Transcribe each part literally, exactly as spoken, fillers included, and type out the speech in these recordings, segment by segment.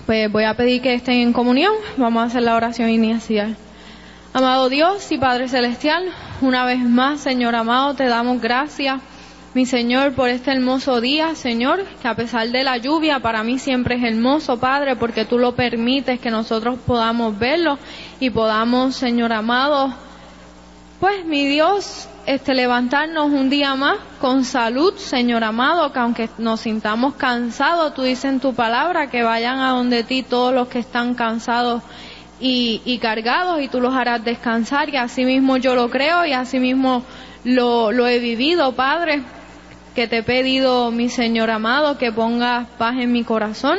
Pues voy a pedir que estén en comunión. Vamos a hacer la oración inicial. Amado Dios y Padre Celestial, una vez más, Señor amado, te damos gracias, mi Señor, por este hermoso día, Señor, que a pesar de la lluvia, para mí siempre es hermoso, Padre, porque tú lo permites que nosotros podamos verlo y podamos, Señor amado, pues, mi Dios, este, levantarnos un día más con salud, Señor amado, que aunque nos sintamos cansados, tú dices en tu palabra que vayan a donde ti todos los que están cansados y, y cargados, y tú los harás descansar, y así mismo yo lo creo y así mismo lo, lo he vivido, Padre, que te he pedido, mi Señor amado, que pongas paz en mi corazón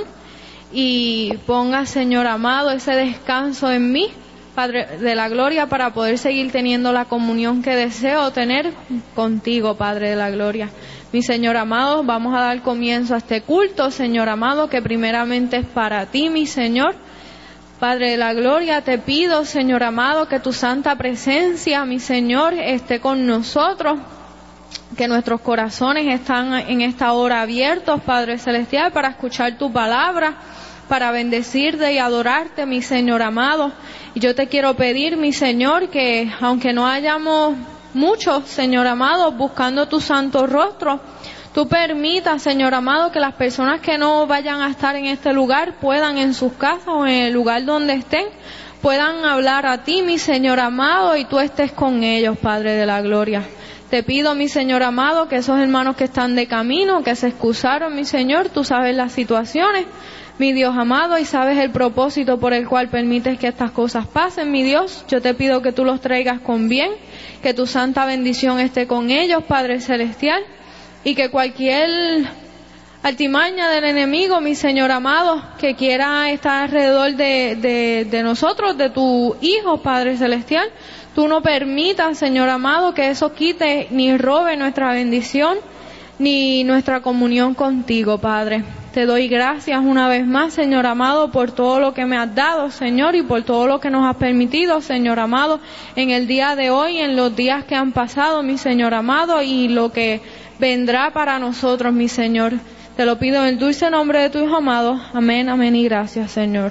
y pongas, Señor amado, ese descanso en mí, Padre de la gloria, para poder seguir teniendo la comunión que deseo tener contigo, Padre de la gloria. Mi Señor amado, vamos a dar comienzo a este culto, Señor amado, que primeramente es para ti, mi Señor. Padre de la gloria, te pido, Señor amado, que tu santa presencia, mi Señor, esté con nosotros, que nuestros corazones están en esta hora abiertos, Padre celestial, para escuchar tu palabra, para bendecirte y adorarte, mi Señor amado. Y yo te quiero pedir, mi Señor, que aunque no hayamos muchos, Señor amado, buscando tu santo rostro, tú permitas, Señor amado, que las personas que no vayan a estar en este lugar puedan en sus casas o en el lugar donde estén, puedan hablar a ti, mi Señor amado, y tú estés con ellos, Padre de la gloria. Te pido, mi Señor amado, que esos hermanos que están de camino, que se excusaron, mi Señor, tú sabes las situaciones, mi Dios amado, y sabes el propósito por el cual permites que estas cosas pasen, mi Dios. Yo te pido que tú los traigas con bien, que tu santa bendición esté con ellos, Padre celestial, y que cualquier artimaña del enemigo, mi Señor amado, que quiera estar alrededor de, de, de nosotros, de tu Hijo, Padre celestial, tú no permitas, Señor amado, que eso quite ni robe nuestra bendición, ni nuestra comunión contigo, Padre. Te doy gracias una vez más, Señor amado, por todo lo que me has dado, Señor, y por todo lo que nos has permitido, Señor amado, en el día de hoy, en los días que han pasado, mi Señor amado, y lo que vendrá para nosotros, mi Señor. Te lo pido en el dulce nombre de tu Hijo amado. Amén, amén y gracias, Señor.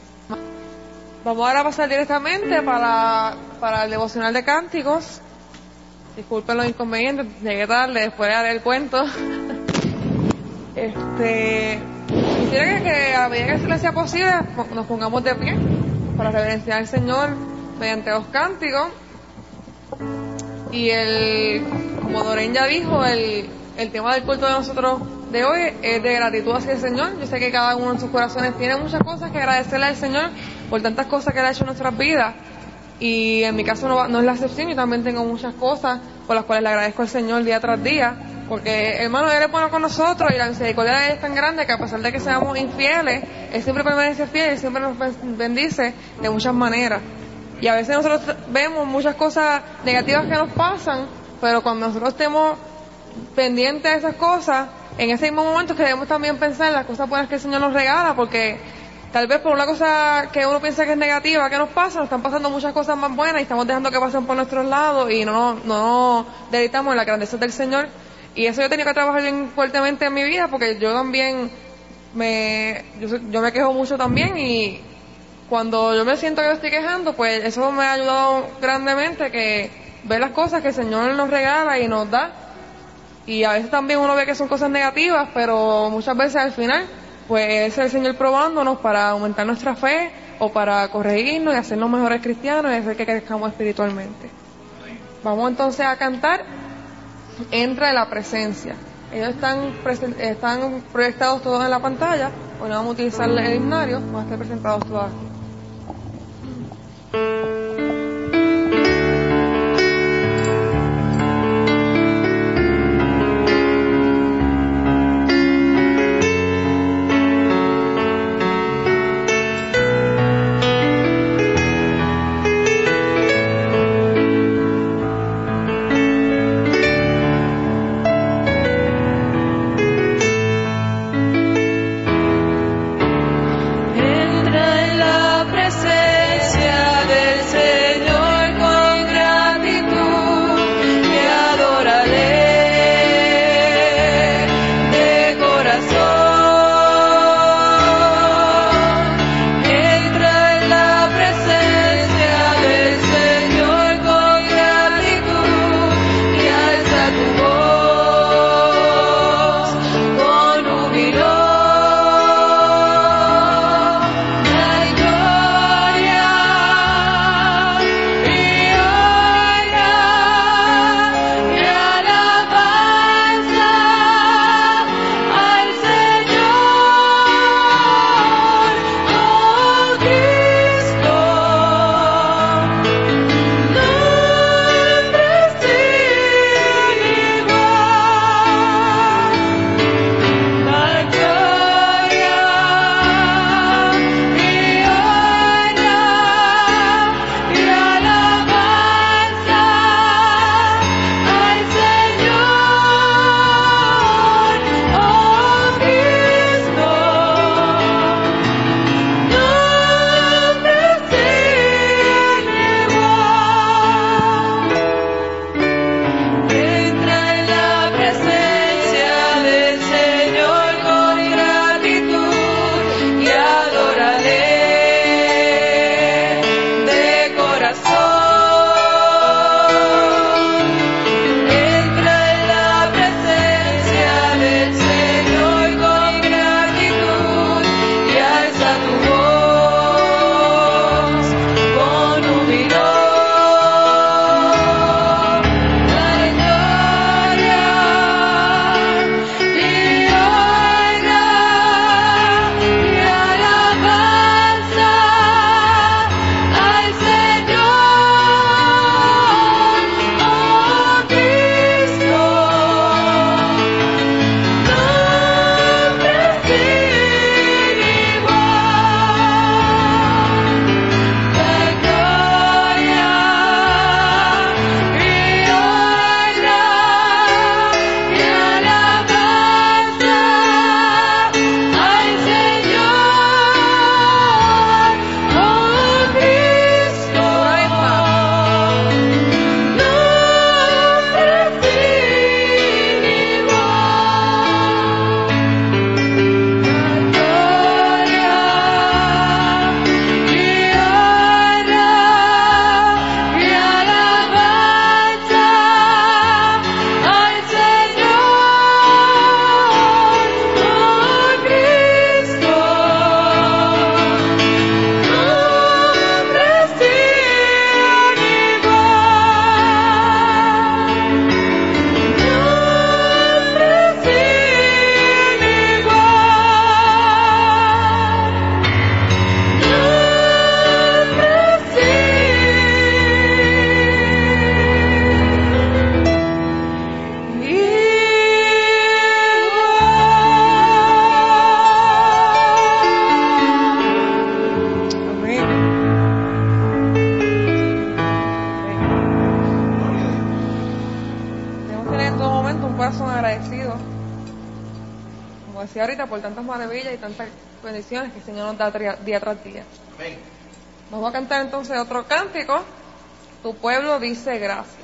Vamos ahora a pasar directamente para, para el devocional de cánticos. Disculpen los inconvenientes, llegué tarde, después de dar el cuento. Este, quisiera que, que a medida que se les sea posible nos pongamos de pie para reverenciar al Señor mediante los cánticos. Y el, como Doreen ya dijo, el, el tema del culto de nosotros de hoy es de gratitud hacia el Señor. Yo sé que cada uno en sus corazones tiene muchas cosas que agradecerle al Señor por tantas cosas que Él ha hecho en nuestras vidas, y en mi caso no, no es la excepción. Yo también tengo muchas cosas por las cuales le agradezco al Señor día tras día, porque hermano, Él es bueno con nosotros y la misericordia de Él es tan grande que a pesar de que seamos infieles, Él siempre permanece fiel y siempre nos bendice de muchas maneras. Y a veces nosotros vemos muchas cosas negativas que nos pasan, pero cuando nosotros estemos pendientes de esas cosas, en ese mismo momento que debemos también pensar en las cosas buenas que el Señor nos regala, porque tal vez por una cosa que uno piensa que es negativa que nos pasa, nos están pasando muchas cosas más buenas y estamos dejando que pasen por nuestros lados y no, no, no deleitamos en la grandeza del Señor. Y eso yo he tenido que trabajar bien fuertemente en mi vida, porque yo también me, yo, yo me quejo mucho también, y cuando yo me siento que me estoy quejando, pues eso me ha ayudado grandemente, que ver las cosas que el Señor nos regala y nos da. Y a veces también uno ve que son cosas negativas, pero muchas veces al final pues es el Señor probándonos para aumentar nuestra fe o para corregirnos y hacernos mejores cristianos y hacer que crezcamos espiritualmente. Vamos entonces a cantar Entra en la presencia. Ellos están, presen- están proyectados todos en la pantalla, hoy no vamos a utilizar el himnario, van a estar presentados todos aquí. Entra en la presencia del Señor. decía ahorita, por tantas maravillas y tantas bendiciones que el Señor nos da día tras día. Amén. Vamos a cantar entonces otro cántico. Tu pueblo dice gracias.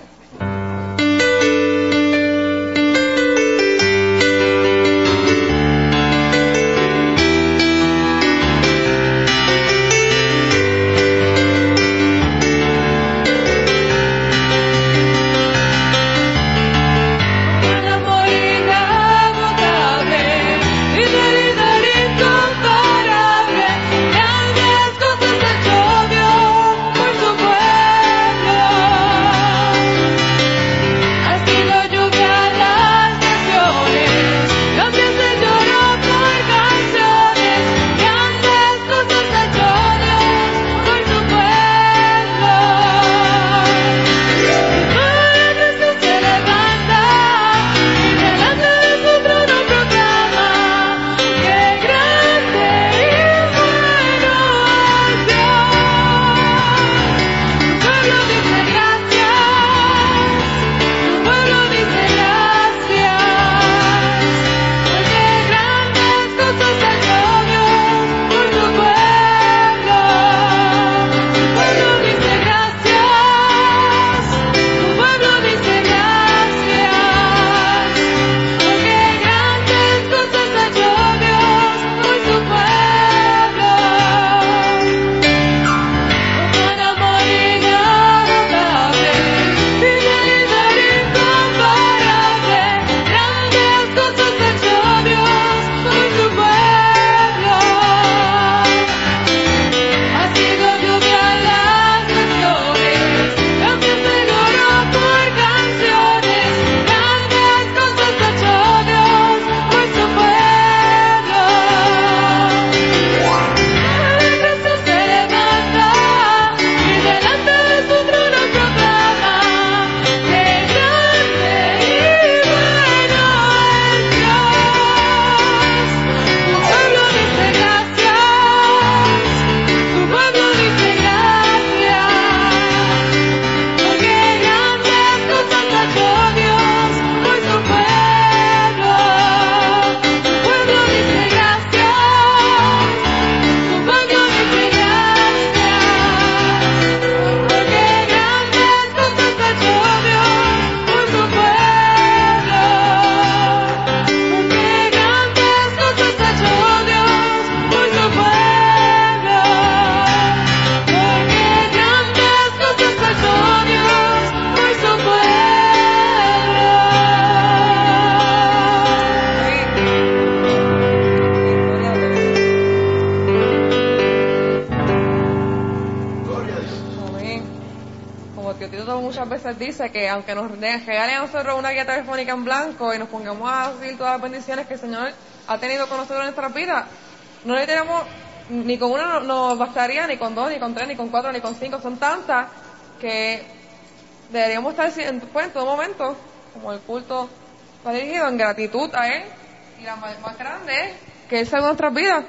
Dice que aunque nos regalen a nosotros una guía telefónica en blanco y nos pongamos a decir todas las bendiciones que el Señor ha tenido con nosotros en nuestras vidas, no le tenemos, ni con una nos bastaría, ni con dos, ni con tres, ni con cuatro, ni con cinco, son tantas que deberíamos estar en, pues, en todo momento, como el culto va dirigido, en gratitud a Él. Y la más, más grande es que Él salvó nuestras vidas,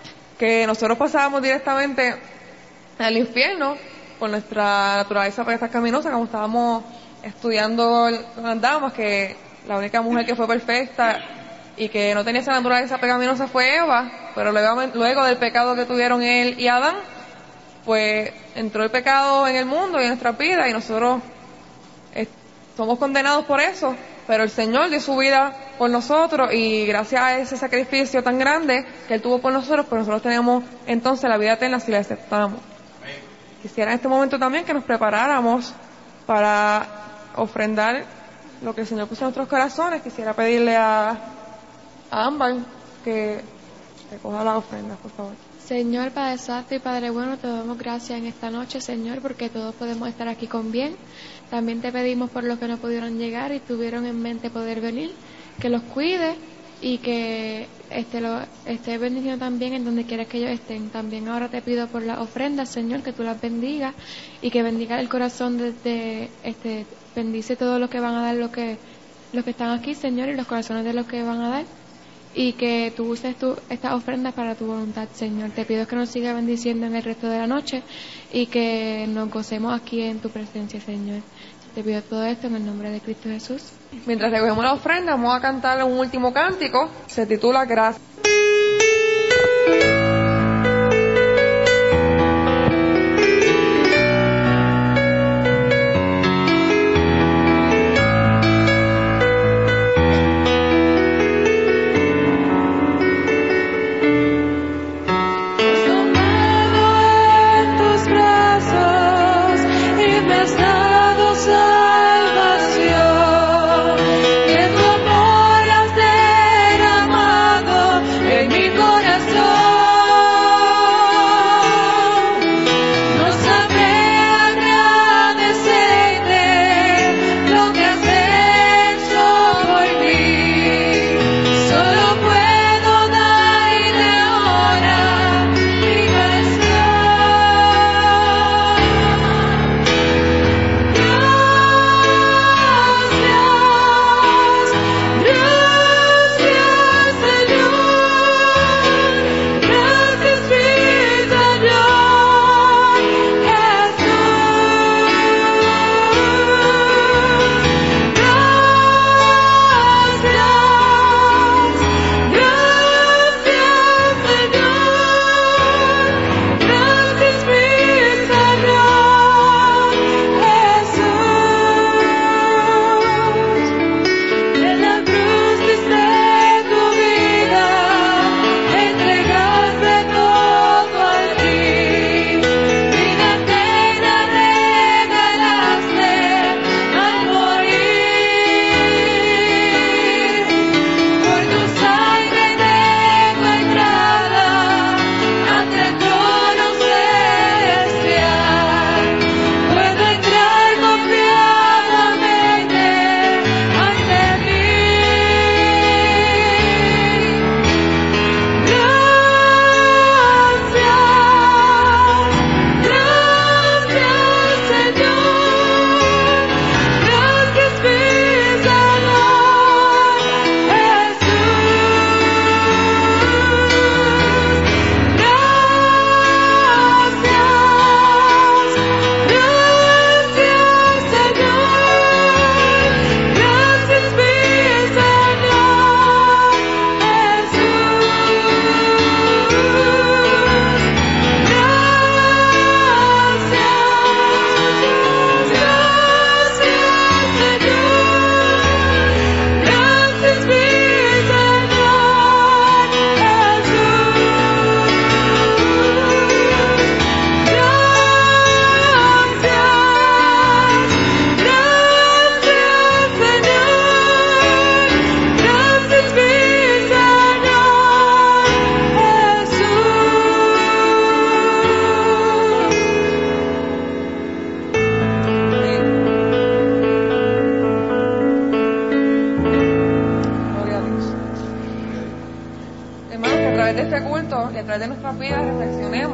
que nosotros pasábamos directamente al infierno por nuestra naturaleza pecaminosa, como estábamos estudiando las damas, que la única mujer que fue perfecta y que no tenía esa naturaleza pecaminosa fue Eva, pero luego, luego del pecado que tuvieron él y Adán, pues entró el pecado en el mundo y en nuestras vidas, y nosotros eh, somos condenados por eso, pero el Señor dio su vida por nosotros, y gracias a ese sacrificio tan grande que Él tuvo por nosotros, pues nosotros tenemos entonces la vida eterna si la aceptamos. Quisiera en este momento también que nos preparáramos para ofrendar lo que el Señor puso en nuestros corazones. Quisiera pedirle a, a Ámbar que recoja las ofrendas, por favor. Señor, Padre Santo y Padre bueno, te damos gracias en esta noche, Señor, porque todos podemos estar aquí con bien. También te pedimos por los que no pudieron llegar y tuvieron en mente poder venir, que los cuides y que este, lo, esté bendiciendo también en donde quieras que ellos estén. También ahora te pido por las ofrendas, Señor, que tú las bendigas y que bendiga el corazón de, de este, bendice todo lo que van a dar los que, los que están aquí, Señor, y los corazones de los que van a dar, y que tú uses tu, estas ofrendas para tu voluntad, Señor. Te pido que nos siga bendiciendo en el resto de la noche y que nos gocemos aquí en tu presencia, Señor. Te pido todo esto en el nombre de Cristo Jesús. Mientras recogemos la ofrenda, vamos a cantar un último cántico. Se titula Gracias.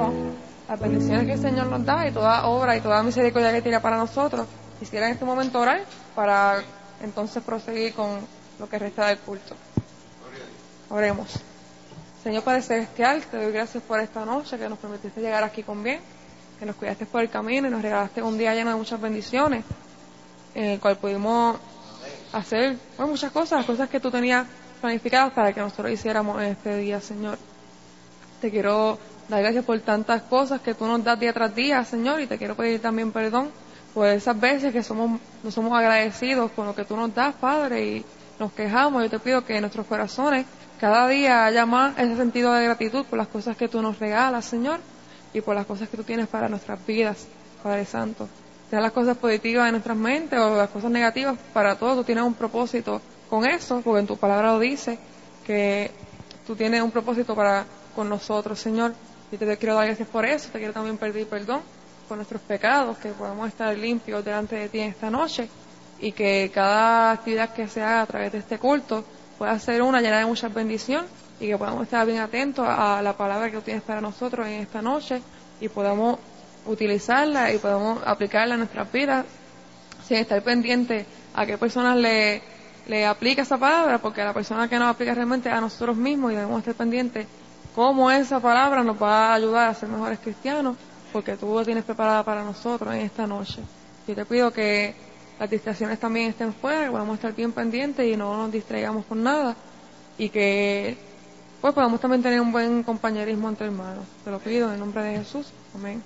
entendemos las bendiciones que el Señor nos da y toda obra y toda misericordia que tiene para nosotros, quisiera en este momento orar para entonces proseguir con lo que resta del culto. Oremos. Señor Padre Celestial, te doy gracias por esta noche que nos permitiste llegar aquí con bien, que nos cuidaste por el camino y nos regalaste un día lleno de muchas bendiciones, en el cual pudimos hacer bueno, muchas cosas, las cosas que tú tenías planificadas para que nosotros hiciéramos en este día, Señor. Te quiero dar gracias por tantas cosas que tú nos das día tras día, Señor, y te quiero pedir también perdón por esas veces que somos no somos agradecidos con lo que tú nos das, Padre, y nos quejamos. Yo te pido que en nuestros corazones cada día haya más ese sentido de gratitud por las cosas que tú nos regalas, Señor, y por las cosas que tú tienes para nuestras vidas, Padre Santo. Sean las cosas positivas en nuestras mentes o las cosas negativas, para todo tú tienes un propósito con eso, porque en tu palabra lo dice, que tú tienes un propósito para con nosotros, Señor. Y te quiero dar gracias por eso, te quiero también pedir perdón por nuestros pecados, que podamos estar limpios delante de ti en esta noche, y que cada actividad que se haga a través de este culto pueda ser una llena de mucha bendición, y que podamos estar bien atentos a la palabra que tú tienes para nosotros en esta noche, y podamos utilizarla y podamos aplicarla en nuestras vidas, sin estar pendiente a qué personas le, le aplica esa palabra, porque a la persona que nos aplica realmente a nosotros mismos, y debemos estar pendientes cómo esa palabra nos va a ayudar a ser mejores cristianos, porque tú lo tienes preparada para nosotros en esta noche. Yo te pido que las distracciones también estén fuera, que podamos estar bien pendientes y no nos distraigamos con nada, y que pues podamos también tener un buen compañerismo entre hermanos. Te lo pido en el nombre de Jesús. Amén.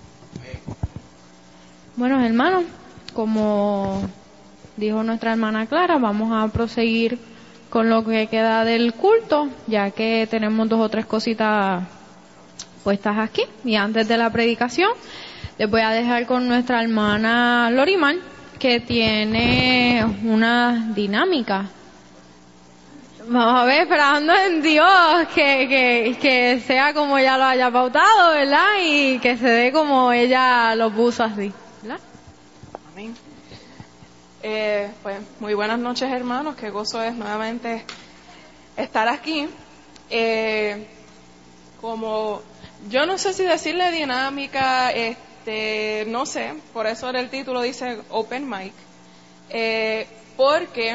Bueno, hermanos, como dijo nuestra hermana Clara, vamos a proseguir con lo que queda del culto, ya que tenemos dos o tres cositas puestas aquí. Y antes de la predicación, les voy a dejar con nuestra hermana Lorimar, que tiene una dinámica. Vamos a ver, esperando en Dios que, que, que sea como ella lo haya pautado, ¿verdad? Y que se dé como ella lo puso así, ¿verdad? Amén. Eh, pues muy buenas noches, hermanos, qué gozo es nuevamente estar aquí. Eh, como yo no sé si decirle dinámica, este, no sé, por eso el título dice Open Mic, eh, porque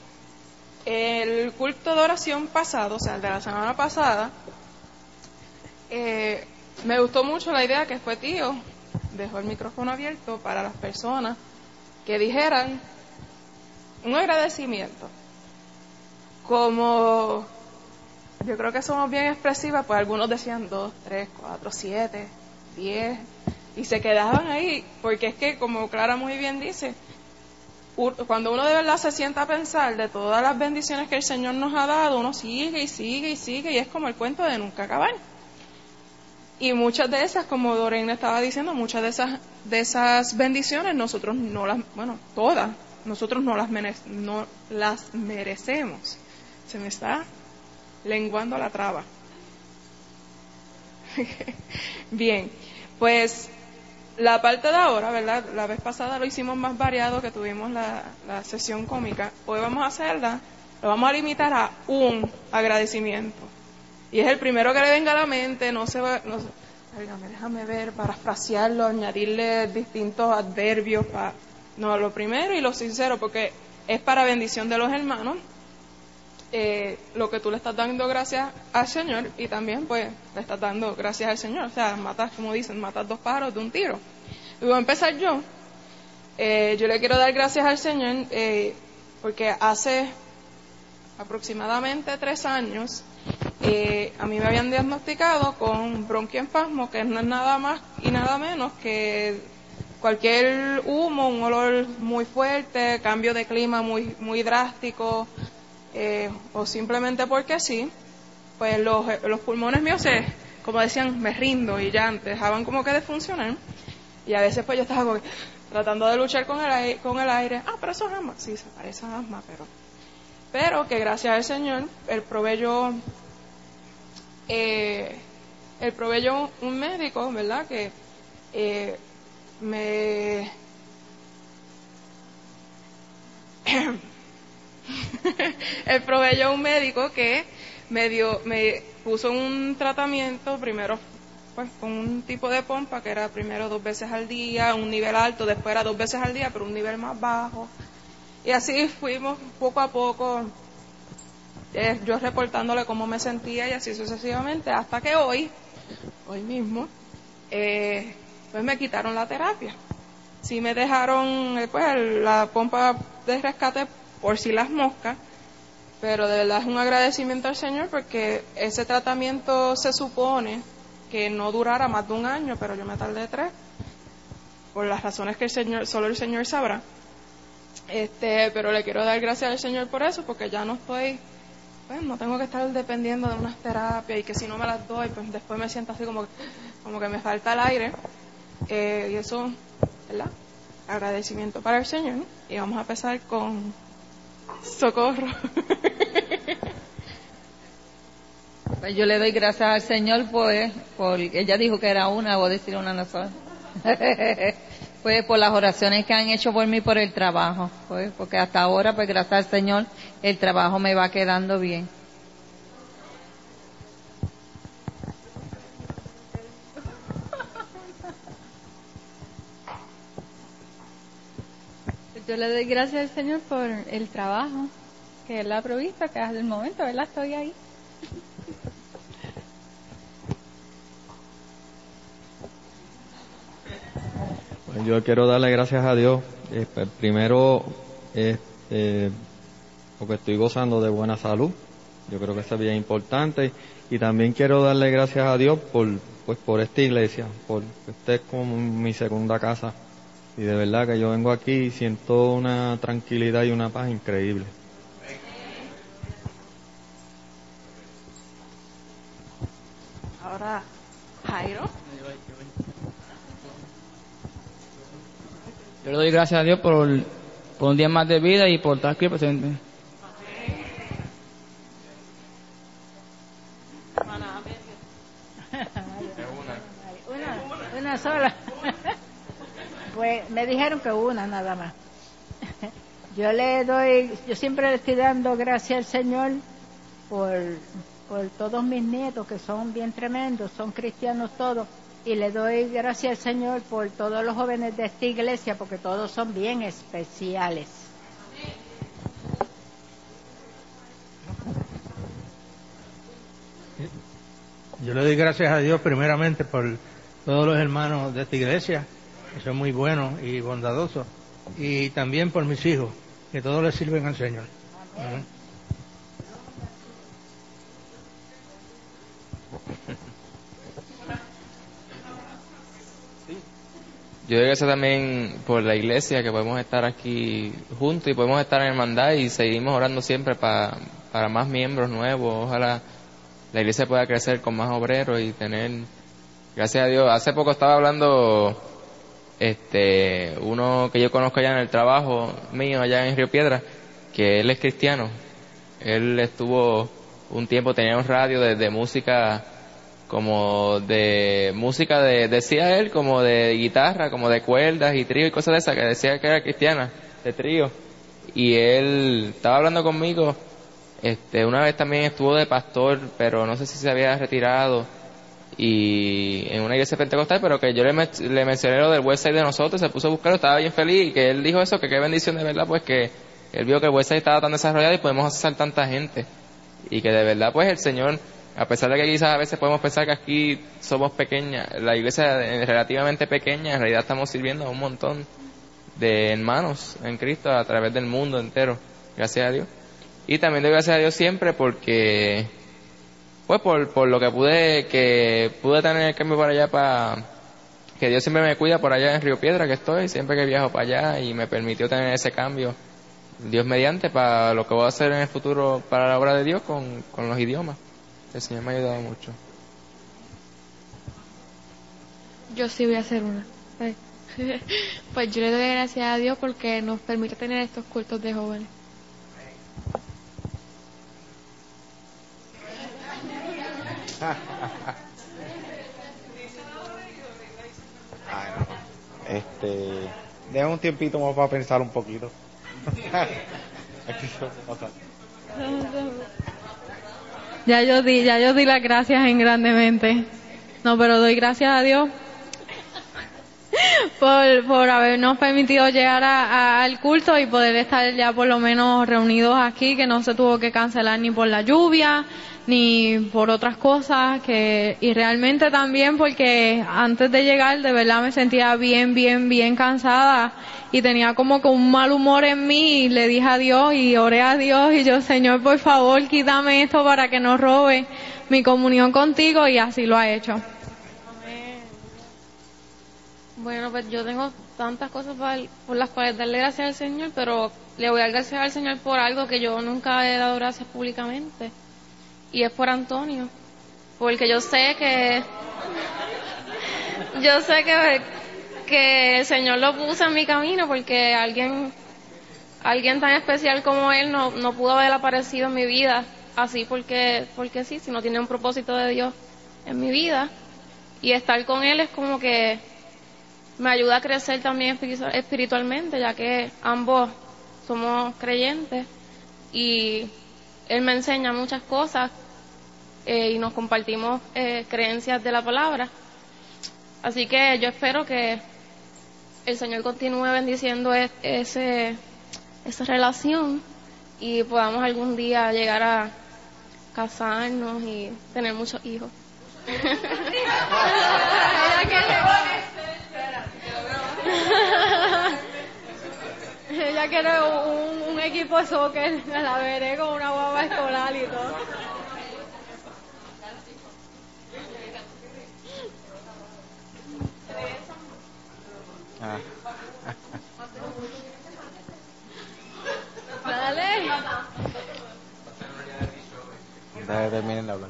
el culto de oración pasado, o sea, el de la semana pasada, eh, me gustó mucho la idea que fue Tío, dejó el micrófono abierto para las personas que dijeran un agradecimiento. Como yo creo que somos bien expresivas, pues algunos decían dos, tres, cuatro, siete, diez, y se quedaban ahí, porque es que, como Clara muy bien dice, cuando uno de verdad se sienta a pensar de todas las bendiciones que el Señor nos ha dado, uno sigue y sigue y sigue, y es como el cuento de nunca acabar. Y muchas de esas, como Doreen estaba diciendo, muchas de esas de esas bendiciones nosotros no las, bueno, todas, nosotros no las, mere, no las merecemos. Se me está lenguando la traba. Bien, pues la parte de ahora, ¿verdad? La vez pasada lo hicimos más variado, que tuvimos la, la sesión cómica. Hoy vamos a hacerla, lo vamos a limitar a un agradecimiento. Y es el primero que le venga a la mente, no se va, no, déjame, déjame ver, parafrasearlo, añadirle distintos adverbios, para, no, lo primero y lo sincero, porque es para bendición de los hermanos, eh, lo que tú le estás dando gracias al Señor, y también pues le estás dando gracias al Señor, o sea, matas, como dicen, matas dos pájaros de un tiro. Y voy a empezar yo, eh, yo le quiero dar gracias al Señor, eh, porque hace aproximadamente tres años, Eh, a mí me habían diagnosticado con bronquiespasmo, que no es nada más y nada menos que cualquier humo, un olor muy fuerte, cambio de clima muy muy drástico, eh, o simplemente porque sí, pues los, los pulmones míos se, como decían, me rindo, y ya dejaban como que de funcionar, y a veces pues yo estaba como que, tratando de luchar con el aire, con el aire, ah, pero eso es asma, sí, se parece a asma, pero, pero que gracias al Señor, Él proveyó Eh, él proveyó un médico, ¿verdad? Que eh, me él proveyó un médico que me dio, me puso un tratamiento primero pues con un tipo de pompa que era primero dos veces al día, un nivel alto, después era dos veces al día, pero un nivel más bajo. Y así fuimos poco a poco, eh, yo reportándole cómo me sentía y así sucesivamente, hasta que hoy, hoy mismo, eh, pues me quitaron la terapia. Sí me dejaron eh, pues la pompa de rescate por si las moscas, pero de verdad es un agradecimiento al Señor porque ese tratamiento se supone que no durara más de un año, pero yo me tardé tres, por las razones que el Señor, solo el Señor sabrá. Este, pero le quiero dar gracias al Señor por eso, porque ya no estoy, pues no tengo que estar dependiendo de unas terapias y que si no me las doy, pues después me siento así como, como que me falta el aire. Eh, y eso, ¿verdad? Agradecimiento para el Señor, ¿no? Y vamos a empezar con Socorro. Pues yo le doy gracias al Señor, pues, por, ella dijo que era una, voy a decir una no sola. Pues por las oraciones que han hecho por mí por el trabajo, pues, porque hasta ahora, pues gracias al Señor, el trabajo me va quedando bien. Yo le doy gracias al Señor por el trabajo que Él ha provisto, que hasta el momento, ¿verdad? Estoy ahí. Pues yo quiero darle gracias a Dios, eh, primero, este, porque estoy gozando de buena salud, yo creo que eso es bien importante, y también quiero darle gracias a Dios por, pues, por esta iglesia, por esta es como mi segunda casa. Y de verdad que yo vengo aquí y siento una tranquilidad y una paz increíble. Ahora, Jairo. Yo le doy gracias a Dios por, por un día más de vida y por estar aquí presente. Una, una sola. Pues me dijeron que una nada más. Yo le doy, yo siempre le estoy dando gracias al Señor por, por todos mis nietos que son bien tremendos, son cristianos todos, y le doy gracias al Señor por todos los jóvenes de esta iglesia porque todos son bien especiales. Yo le doy gracias a Dios primeramente por todos los hermanos de esta iglesia, que son muy buenos y bondadosos, y también por mis hijos, que todos les sirven al Señor. Amén. Yo doy gracias también por la iglesia, que podemos estar aquí juntos y podemos estar en hermandad y seguimos orando siempre para, para más miembros nuevos. Ojalá la iglesia pueda crecer con más obreros y tener, gracias a Dios. Hace poco estaba hablando este uno que yo conozco allá en el trabajo mío allá en Río Piedra, que él es cristiano. Él estuvo un tiempo, tenía un radio de, de música, como de música de, decía él, como de guitarra, como de cuerdas y trío y cosas de esas, que decía que era cristiana, de trío. Y él estaba hablando conmigo, este una vez también estuvo de pastor, pero no sé si se había retirado, y en una iglesia pentecostal, pero que yo le, le mencioné lo del website de nosotros, se puso a buscarlo, estaba bien feliz, y que él dijo eso, que qué bendición de verdad, pues que él vio que el website estaba tan desarrollado y podemos accesar tanta gente, y que de verdad pues el Señor, a pesar de que quizás a veces podemos pensar que aquí somos pequeñas, la iglesia es relativamente pequeña, en realidad estamos sirviendo a un montón de hermanos en Cristo a través del mundo entero, gracias a Dios. Y también doy gracias a Dios siempre porque pues por, por lo que pude que pude tener el cambio para allá, para que Dios siempre me cuida por allá en Río Piedra, que estoy siempre que viajo para allá, y me permitió tener ese cambio, Dios mediante, para lo que voy a hacer en el futuro para la obra de Dios con, con los idiomas. El Señor me ha ayudado mucho. Yo sí voy a hacer una. Pues yo le doy gracias a Dios porque nos permite tener estos cultos de jóvenes. Ay, no. Este, deja un tiempito más para pensar un poquito. Ya yo di, ya yo di las gracias en grandemente. No, pero doy gracias a Dios por, por habernos permitido llegar a, a, al culto y poder estar ya por lo menos reunidos aquí, que no se tuvo que cancelar ni por la lluvia, ni por otras cosas, que y realmente también porque antes de llegar de verdad me sentía bien, bien, bien cansada y tenía como que un mal humor en mí y le dije a Dios y oré a Dios y yo, Señor, por favor, quítame esto para que no robe mi comunión contigo, y así lo ha hecho. Bueno, pues yo tengo tantas cosas por las cuales darle gracias al Señor, pero le voy a dar gracias al Señor por algo que yo nunca he dado gracias públicamente, y es por Antonio, porque yo sé que yo sé que, que el Señor lo puso en mi camino, porque alguien alguien tan especial como él no, no pudo haber aparecido en mi vida así porque, porque sí, si no tiene un propósito de Dios en mi vida, y estar con él es como que me ayuda a crecer también espiritualmente, ya que ambos somos creyentes y él me enseña muchas cosas eh, y nos compartimos eh, creencias de la palabra. Así que yo espero que el Señor continúe bendiciendo es, ese, esa relación y podamos algún día llegar a casarnos y tener muchos hijos. Ella quiere un, un equipo de soccer, la veré con una guagua escolar y todo. Ah. Dale. Deja que terminen de hablar.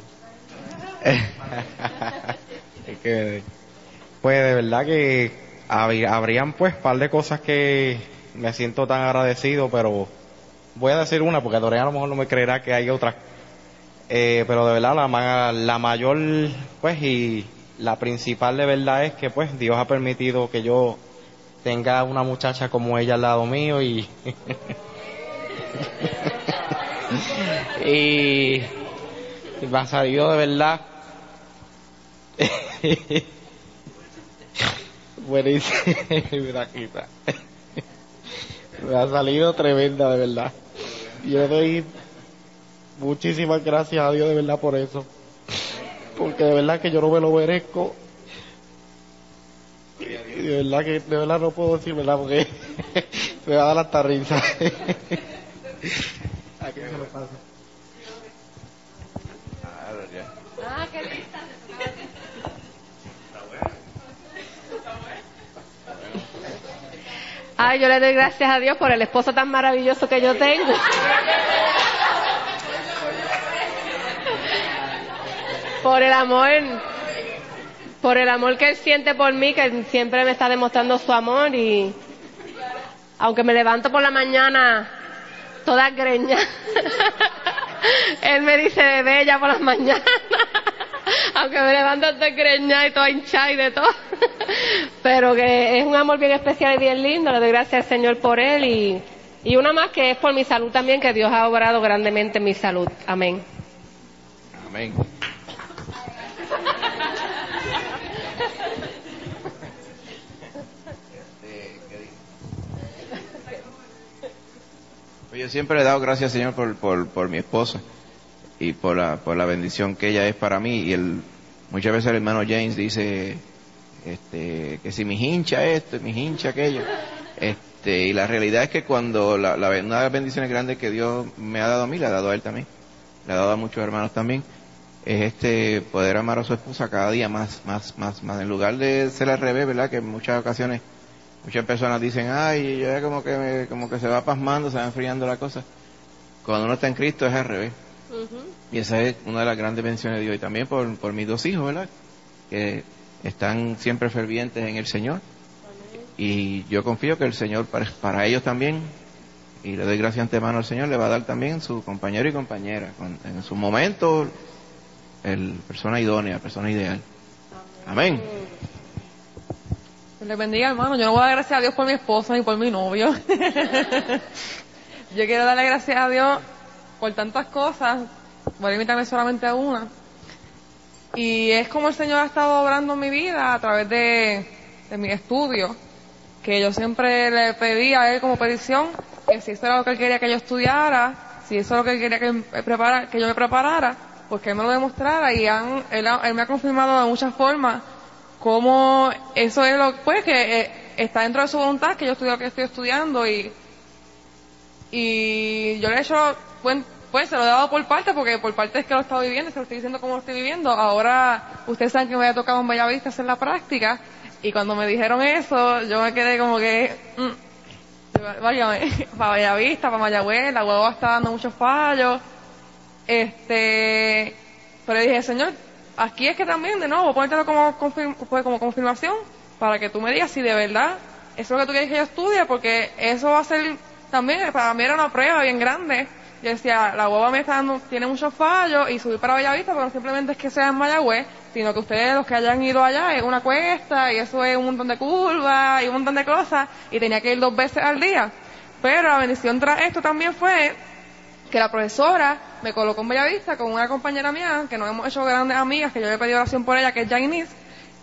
Es que, pues de verdad que hab- habrían pues par de cosas que me siento tan agradecido, pero voy a decir una porque Dorian a lo mejor no me creerá que hay otras, eh, pero de verdad la, ma- la mayor pues y la principal de verdad es que pues Dios ha permitido que yo tenga una muchacha como ella al lado mío y y me ha salido de verdad buenísimo. Mira, quita. Me ha salido tremenda de verdad. Yo doy muchísimas gracias a Dios de verdad por eso, porque de verdad que yo no me lo merezco y de verdad que de verdad no puedo decir verdad porque me va a dar hasta risa. ¿A quién se lo pasa? Ah, qué lista. Ay, yo le doy gracias a Dios por el esposo tan maravilloso que yo tengo. Por el amor, por el amor que él siente por mí, que siempre me está demostrando su amor, y aunque me levanto por la mañana toda greña, él me dice de bella por las mañanas, aunque me levanto toda greña y toda hinchada y de todo, pero que es un amor bien especial y bien lindo. Le doy gracias al Señor por él, y, y una más que es por mi salud también, que Dios ha obrado grandemente en mi salud. Amén. Amén. Yo siempre le he dado gracias al Señor por, por, por mi esposa y por la, por la bendición que ella es para mí. Y el, muchas veces el hermano James dice este, que si mi hincha esto, mi hincha aquello. Este, y la realidad es que cuando la, la, una de las bendiciones grandes que Dios me ha dado a mí, le ha dado a él también, le ha dado a muchos hermanos también, es este poder amar a su esposa cada día más, más, más, más. En lugar de ser al revés, ¿verdad? Que en muchas ocasiones muchas personas dicen, ay, ya como que me, como que se va pasmando, se va enfriando la cosa. Cuando uno está en Cristo es al revés. Uh-huh. Y esa es una de las grandes bendiciones de Dios. Y también por, por mis dos hijos, ¿verdad? Que están siempre fervientes en el Señor. Uh-huh. Y yo confío que el Señor para, para ellos también, y le doy gracias antemano al Señor, le va a dar también su compañero y compañera. Con, en su momento, el persona idónea, persona ideal. Amén. Uh-huh. Les bendiga, hermano. Yo no voy a dar gracias a Dios por mi esposa ni por mi novio. Yo quiero darle gracias a Dios por tantas cosas. Voy a limitarme solamente a una. Y es como el Señor ha estado obrando en mi vida a través de, de mi estudio, que yo siempre le pedí a Él como petición que si eso era lo que Él quería que yo estudiara, si eso es lo que Él quería que, me prepara, que yo me preparara, pues que Él me lo demostrara. Y han, él, él me ha confirmado de muchas formas cómo eso es lo pues que eh, está dentro de su voluntad, que yo estudie lo que estoy estudiando. Y, y yo le he hecho, pues, pues se lo he dado por parte, porque por parte es que lo he estado viviendo, se lo estoy diciendo cómo lo estoy viviendo. Ahora, ustedes saben que me había tocado en Bellavista hacer la práctica, y cuando me dijeron eso, yo me quedé como que, mmm, váyame, para Bellavista, para Mayagüez, la hueva está dando muchos fallos, este, pero dije, Señor, aquí es que también, de nuevo, ponértelo como, confirm, como confirmación, para que tú me digas si de verdad eso es lo que tú quieres que yo estudie, porque eso va a ser, también, para mí era una prueba bien grande. Yo decía, la hueva me está dando, tiene muchos fallos, y subir para Bellavista, pero no simplemente es que sea en Mayagüez, sino que ustedes, los que hayan ido allá, es una cuesta, y eso es un montón de curvas, y un montón de cosas, y tenía que ir dos veces al día. Pero la bendición tras esto también fue que la profesora me colocó en Bellavista con una compañera mía, que nos hemos hecho grandes amigas, que yo le he pedido oración por ella, que es Janice,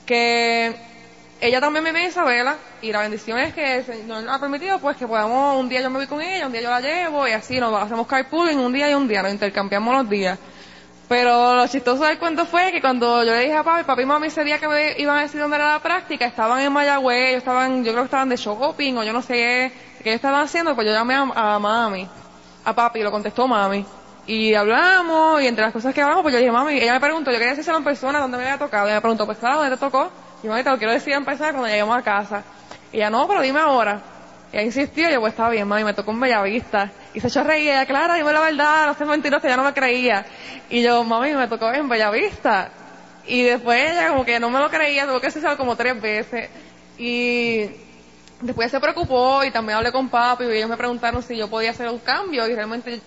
que ella también me vive a Isabela, y la bendición es que el Señor nos ha permitido pues que podamos, un día yo me voy con ella, un día yo la llevo, y así nos hacemos carpooling un día y un día, nos intercambiamos los días. Pero lo chistoso del cuento fue que cuando yo le dije a papi, papi y mami ese día que me iban a decir dónde era la práctica, estaban en Mayagüez, ellos estaban, yo creo que estaban de shopping, o yo no sé qué, qué estaban haciendo, pues yo llamé a, a mami, a papi, y lo contestó mami. Y hablamos, y entre las cosas que hablamos, pues yo dije, mami, ella me preguntó, yo quería decírselo en persona, ¿dónde me había tocado? Y ella me preguntó, pues claro, ¿dónde te tocó? Y yo, mami, te lo quiero decir en persona cuando lleguemos a casa. Y ella, no, pero dime ahora. Y ella insistió, y yo, pues está bien, mami, me tocó en Bellavista. Y se echó a reír, y ella, Clara, dime la verdad, no seas mentirosa, ella no me creía. Y yo, mami, me tocó en Bellavista. Y después ella como que no me lo creía, tuvo que decirlo como tres veces. Y después se preocupó, y también hablé con papi, y ellos me preguntaron si yo podía hacer un cambio, y realmente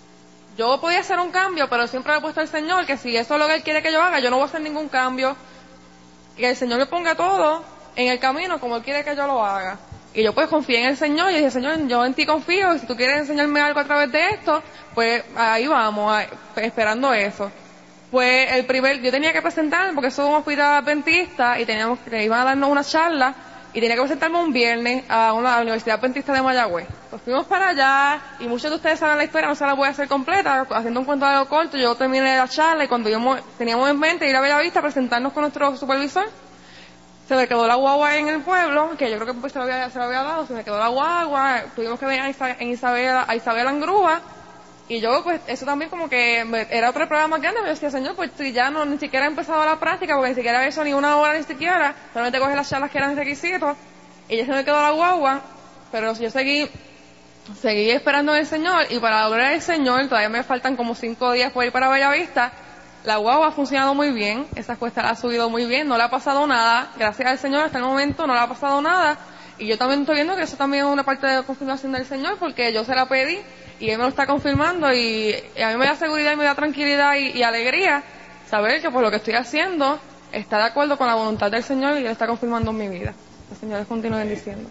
yo podía hacer un cambio, pero siempre le he puesto al Señor que si eso es lo que Él quiere que yo haga, yo no voy a hacer ningún cambio. Que el Señor me ponga todo en el camino como Él quiere que yo lo haga. Y yo pues confié en el Señor y dije, Señor, yo en ti confío, y si tú quieres enseñarme algo a través de esto, pues ahí vamos, ahí, esperando eso. Pues el primer, yo tenía que presentarme, porque eso es un hospital adventista, y teníamos que iban a darnos una charla, y tenía que presentarme un viernes a una a la Universidad Adventista de Mayagüez. Pues fuimos para allá, y muchos de ustedes saben la historia, no se la voy a hacer completa, haciendo un cuento de algo corto, yo terminé la charla, y cuando yo teníamos en mente ir a Bellavista a presentarnos con nuestro supervisor, se me quedó la guagua en el pueblo, que yo creo que pues se lo había, se lo había dado, se me quedó la guagua, tuvimos que venir a Isabela, en Isabela, a Isabela en grúa, y yo pues eso también como que me, era otro programa más grande, pero yo decía, Señor, pues si ya no, ni siquiera he empezado la práctica, porque ni siquiera había hecho ni una hora ni siquiera, solamente cogí las charlas que eran requisitos, y ya se me quedó la guagua, pero yo seguí, seguí esperando en el Señor, y para la gloria del Señor, todavía me faltan como cinco días por ir para Bellavista. La guagua ha funcionado muy bien, esa cuesta la ha subido muy bien, no le ha pasado nada, gracias al Señor hasta el momento no le ha pasado nada, y yo también estoy viendo que eso también es una parte de la confirmación del Señor, porque yo se la pedí y Él me lo está confirmando, y, y a mí me da seguridad y me da tranquilidad y, y alegría saber que por lo que estoy haciendo está de acuerdo con la voluntad del Señor y Él está confirmando en mi vida. El Señor les continúe bendiciendo.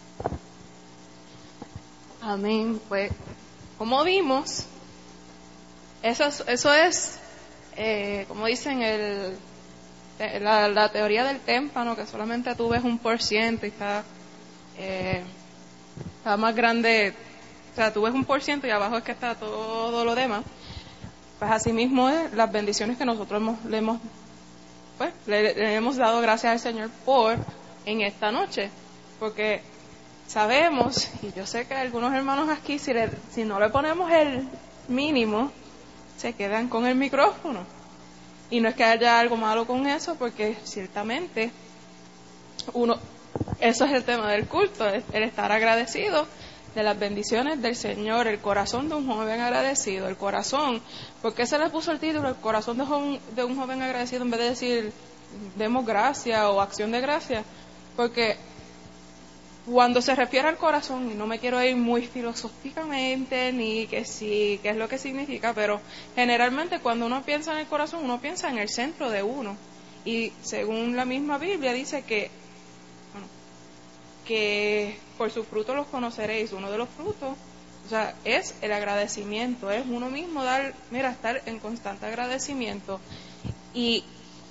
Amén. Pues, como vimos, eso es, eso es Eh, como dicen el, la, la teoría del témpano, que solamente tú ves un por ciento y está, eh, está más grande, o sea, tú ves un por ciento y abajo es que está todo lo demás. Pues así mismo es las bendiciones que nosotros hemos, le hemos pues le, le hemos dado gracias al Señor por en esta noche, porque sabemos, y yo sé que algunos hermanos aquí, si, le, si no le ponemos el mínimo, se quedan con el micrófono. Y no es que haya algo malo con eso, porque ciertamente uno, eso es el tema del culto, el estar agradecido de las bendiciones del Señor, el corazón de un joven agradecido, el corazón, ¿por qué se le puso el título, el corazón de, joven, de un joven agradecido, en vez de decir demos gracia o acción de gracia? Porque cuando se refiere al corazón, y no me quiero ir muy filosóficamente, ni que sí, qué es lo que significa, pero generalmente cuando uno piensa en el corazón, uno piensa en el centro de uno. Y según la misma Biblia dice que, bueno, que por sus frutos los conoceréis. Uno de los frutos, o sea, es el agradecimiento, es uno mismo dar, mira, estar en constante agradecimiento. Y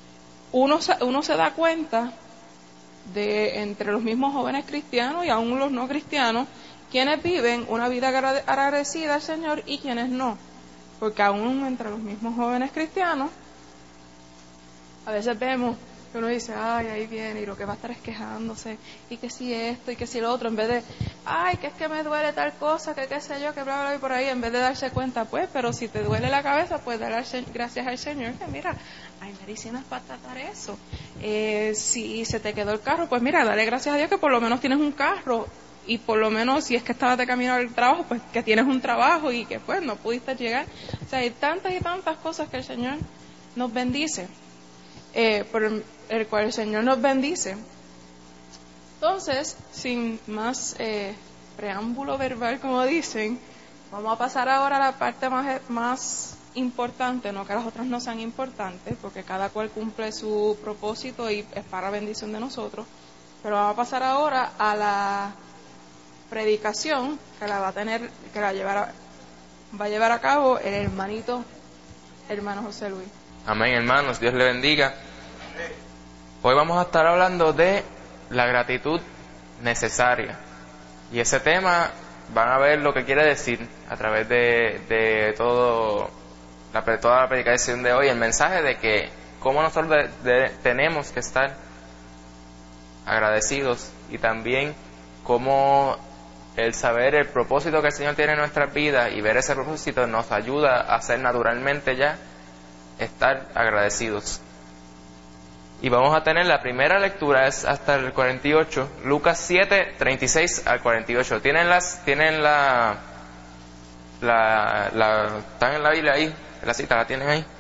uno, uno se da cuenta de entre los mismos jóvenes cristianos y aún los no cristianos, quienes viven una vida agradecida al Señor y quienes no. Porque aún entre los mismos jóvenes cristianos, a veces vemos que uno dice, ay, ahí viene, y lo que va a estar es quejándose, y que si esto, y que si lo otro, en vez de, ay, que es que me duele tal cosa, que qué sé yo, que bla, bla, bla, y por ahí, en vez de darse cuenta, pues, pero si te duele la cabeza, pues dar gracias al Señor, que mira, hay medicinas para tratar eso. Eh, si se te quedó el carro, pues mira, dale gracias a Dios que por lo menos tienes un carro, y por lo menos si es que estabas de camino al trabajo, pues que tienes un trabajo y que pues no pudiste llegar. O sea, hay tantas y tantas cosas que el Señor nos bendice, eh, por el, el cual el Señor nos bendice. Entonces, sin más eh, preámbulo verbal, como dicen, vamos a pasar ahora a la parte más, más importante, no que las otras no sean importantes, porque cada cual cumple su propósito y es para bendición de nosotros, pero vamos a pasar ahora a la predicación que la va a tener, que la llevará, va a llevar a cabo el hermanito, hermano José Luis. Amén, hermanos, Dios le bendiga. Hoy vamos a estar hablando de la gratitud necesaria, y ese tema van a ver lo que quiere decir a través de, de todo la, toda la predicación de hoy, el mensaje de que cómo nosotros de, de, tenemos que estar agradecidos, y también cómo el saber el propósito que el Señor tiene en nuestras vidas y ver ese propósito nos ayuda a hacer naturalmente ya estar agradecidos. Y vamos a tener la primera lectura, es hasta el cuarenta y ocho, Lucas siete, treinta y seis al cuarenta y ocho. Tienen las, tienen la, la, la, están en la Biblia ahí, la cita la tienen ahí.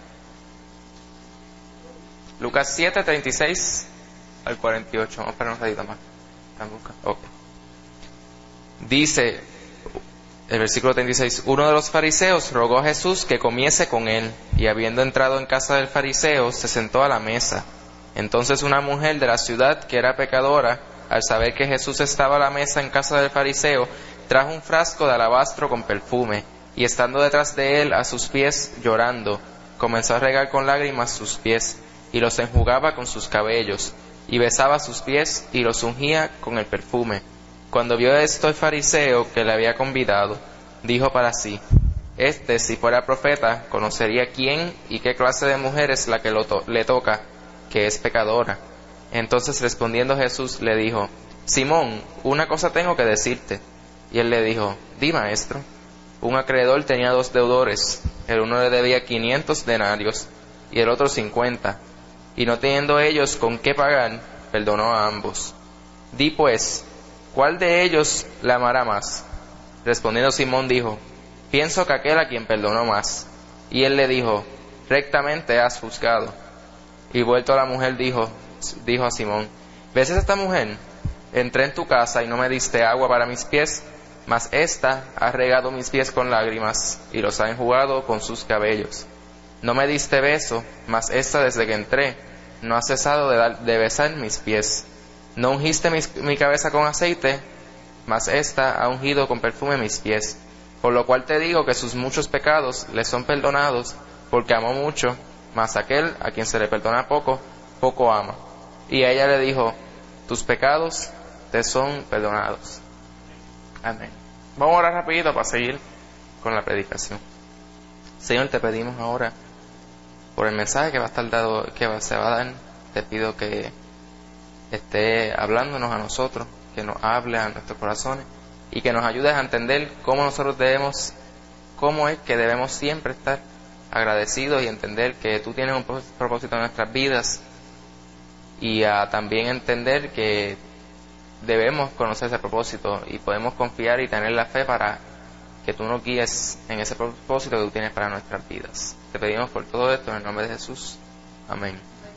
Lucas siete, treinta y seis al cuarenta y ocho. Vamos a esperar un ratito más. Okay. Dice el versículo treinta y seis: uno de los fariseos rogó a Jesús que comiese con él, y habiendo entrado en casa del fariseo, se sentó a la mesa. Entonces una mujer de la ciudad, que era pecadora, al saber que Jesús estaba a la mesa en casa del fariseo, trajo un frasco de alabastro con perfume, y estando detrás de él a sus pies llorando, comenzó a regar con lágrimas sus pies, y los enjugaba con sus cabellos, y besaba sus pies y los ungía con el perfume. Cuando vio esto el fariseo que le había convidado, dijo para sí: este, si fuera profeta, conocería quién y qué clase de mujer es la que lo to- le toca, que es pecadora. Entonces respondiendo Jesús le dijo: Simón, una cosa tengo que decirte. Y él le dijo: di, maestro. Un acreedor tenía dos deudores, el uno le debía quinientos denarios y el otro cincuenta, y no teniendo ellos con qué pagar, perdonó a ambos. Di pues, ¿cuál de ellos le amará más? Respondiendo Simón dijo: pienso que aquel a quien perdonó más. Y él le dijo: rectamente has juzgado. Y vuelto a la mujer dijo, dijo a Simón: ¿ves esta mujer? Entré en tu casa y no me diste agua para mis pies, mas ésta ha regado mis pies con lágrimas y los ha enjugado con sus cabellos. No me diste beso, mas ésta desde que entré no ha cesado de, dar, de besar mis pies. No ungiste mis, mi cabeza con aceite, mas ésta ha ungido con perfume mis pies. Por lo cual te digo que sus muchos pecados le son perdonados, porque amó mucho, mas aquel a quien se le perdona poco, poco ama. Y ella le dijo: tus pecados te son perdonados. Amén. Vamos a orar rapidito para seguir con la predicación. Señor, te pedimos ahora por el mensaje que va a estar dado, que va, se va a dar. Te pido que esté hablándonos a nosotros, que nos hable a nuestros corazones y que nos ayudes a entender cómo nosotros debemos, cómo es que debemos siempre estar agradecidos y entender que tú tienes un propósito en nuestras vidas, y a también entender que debemos conocer ese propósito y podemos confiar y tener la fe para que tú nos guíes en ese propósito que tú tienes para nuestras vidas. Te pedimos por todo esto en el nombre de Jesús. Amén.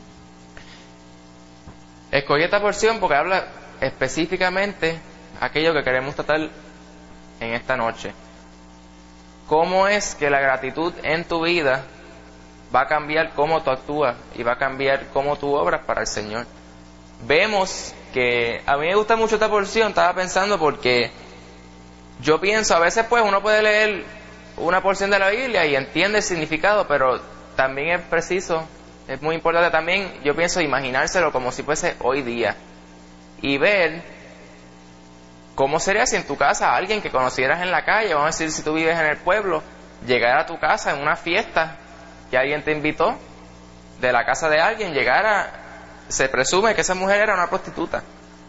Escogí esta porción porque habla específicamente aquello que queremos tratar en esta noche. ¿Cómo es que la gratitud en tu vida va a cambiar cómo tú actúas y va a cambiar cómo tú obras para el Señor? Vemos que a mí me gusta mucho esta porción, estaba pensando, porque yo pienso, a veces pues uno puede leer una porción de la Biblia y entiende el significado, pero también es preciso es muy importante también, yo pienso, imaginárselo como si fuese hoy día y ver cómo sería si en tu casa alguien que conocieras en la calle, vamos a decir si tú vives en el pueblo, llegara a tu casa en una fiesta que alguien te invitó, de la casa de alguien, llegara, se presume que esa mujer era una prostituta,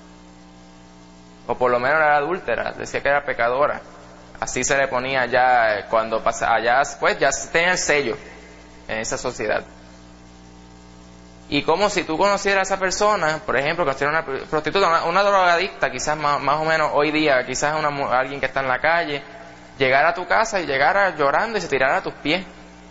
o por lo menos era adúltera, decía que era pecadora, así se le ponía ya cuando pasaba, allá pues ya tenía el sello en esa sociedad. Y como si tú conocieras a esa persona, por ejemplo, conocieras una prostituta, una, una drogadicta, quizás más, más o menos hoy día, quizás una, alguien que está en la calle, llegara a tu casa y llegara llorando y se tirara a tus pies.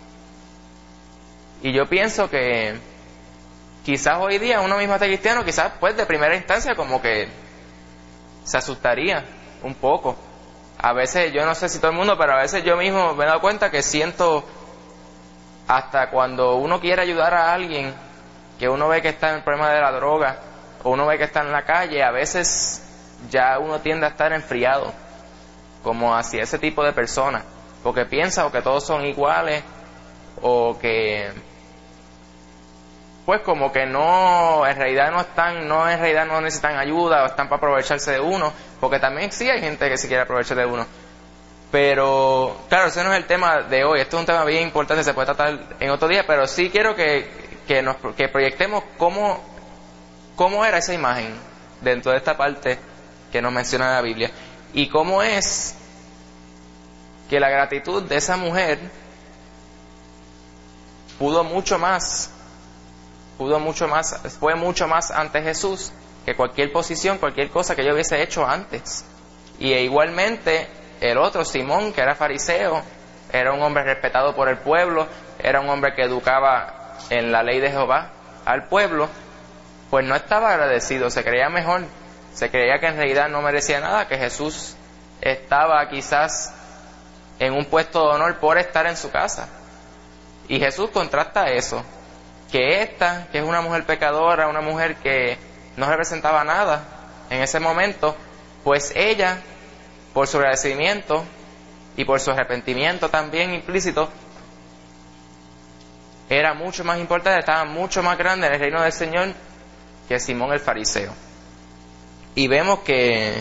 Y yo pienso que quizás hoy día uno mismo está cristiano, quizás pues de primera instancia como que se asustaría un poco. A veces, yo no sé si todo el mundo, pero a veces yo mismo me he dado cuenta que siento, hasta cuando uno quiere ayudar a alguien, que uno ve que está en el problema de la droga, o uno ve que está en la calle, a veces ya uno tiende a estar enfriado, como hacia ese tipo de personas, porque piensa o que todos son iguales, o que pues como que no, en realidad no están, no en realidad no necesitan ayuda, o están para aprovecharse de uno, porque también sí hay gente que se quiere aprovechar de uno. Pero, claro, ese no es el tema de hoy, esto es un tema bien importante, se puede tratar en otro día, pero sí quiero que, que nos que proyectemos cómo, cómo era esa imagen dentro de esta parte que nos menciona la Biblia, y cómo es que la gratitud de esa mujer pudo mucho más, pudo mucho más, fue mucho más ante Jesús que cualquier posición, cualquier cosa que yo hubiese hecho antes. Y igualmente el otro, Simón, que era fariseo, era un hombre respetado por el pueblo, era un hombre que educaba en la ley de Jehová al pueblo, pues no estaba agradecido, se creía mejor, se creía que en realidad no merecía nada, que Jesús estaba quizás en un puesto de honor por estar en su casa. Y Jesús contrasta eso, que esta, que es una mujer pecadora, una mujer que no representaba nada en ese momento, pues ella, por su agradecimiento y por su arrepentimiento también implícito, era mucho más importante, estaba mucho más grande en el reino del Señor que Simón el fariseo. Y vemos que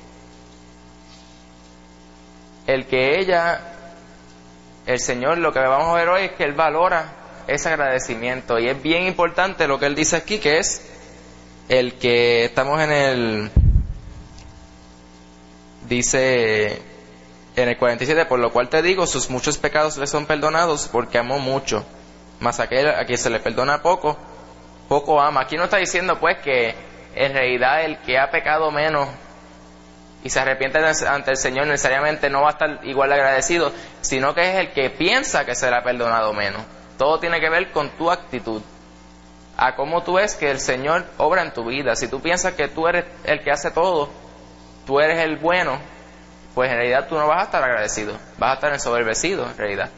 el que ella, el Señor, lo que vamos a ver hoy es que Él valora ese agradecimiento, y es bien importante lo que Él dice aquí, que es el que estamos en el, dice en el cuarenta y siete, por lo cual te digo, sus muchos pecados le son perdonados porque amó mucho, mas aquel a quien se le perdona poco, poco ama. Aquí no está diciendo pues que en realidad el que ha pecado menos y se arrepiente ante el Señor necesariamente no va a estar igual agradecido, sino que es el que piensa que se le ha perdonado menos. Todo tiene que ver con tu actitud, a cómo tú ves que el Señor obra en tu vida. Si tú piensas que tú eres el que hace todo, tú eres el bueno, pues en realidad tú no vas a estar agradecido, vas a estar ensoberbecido en realidad.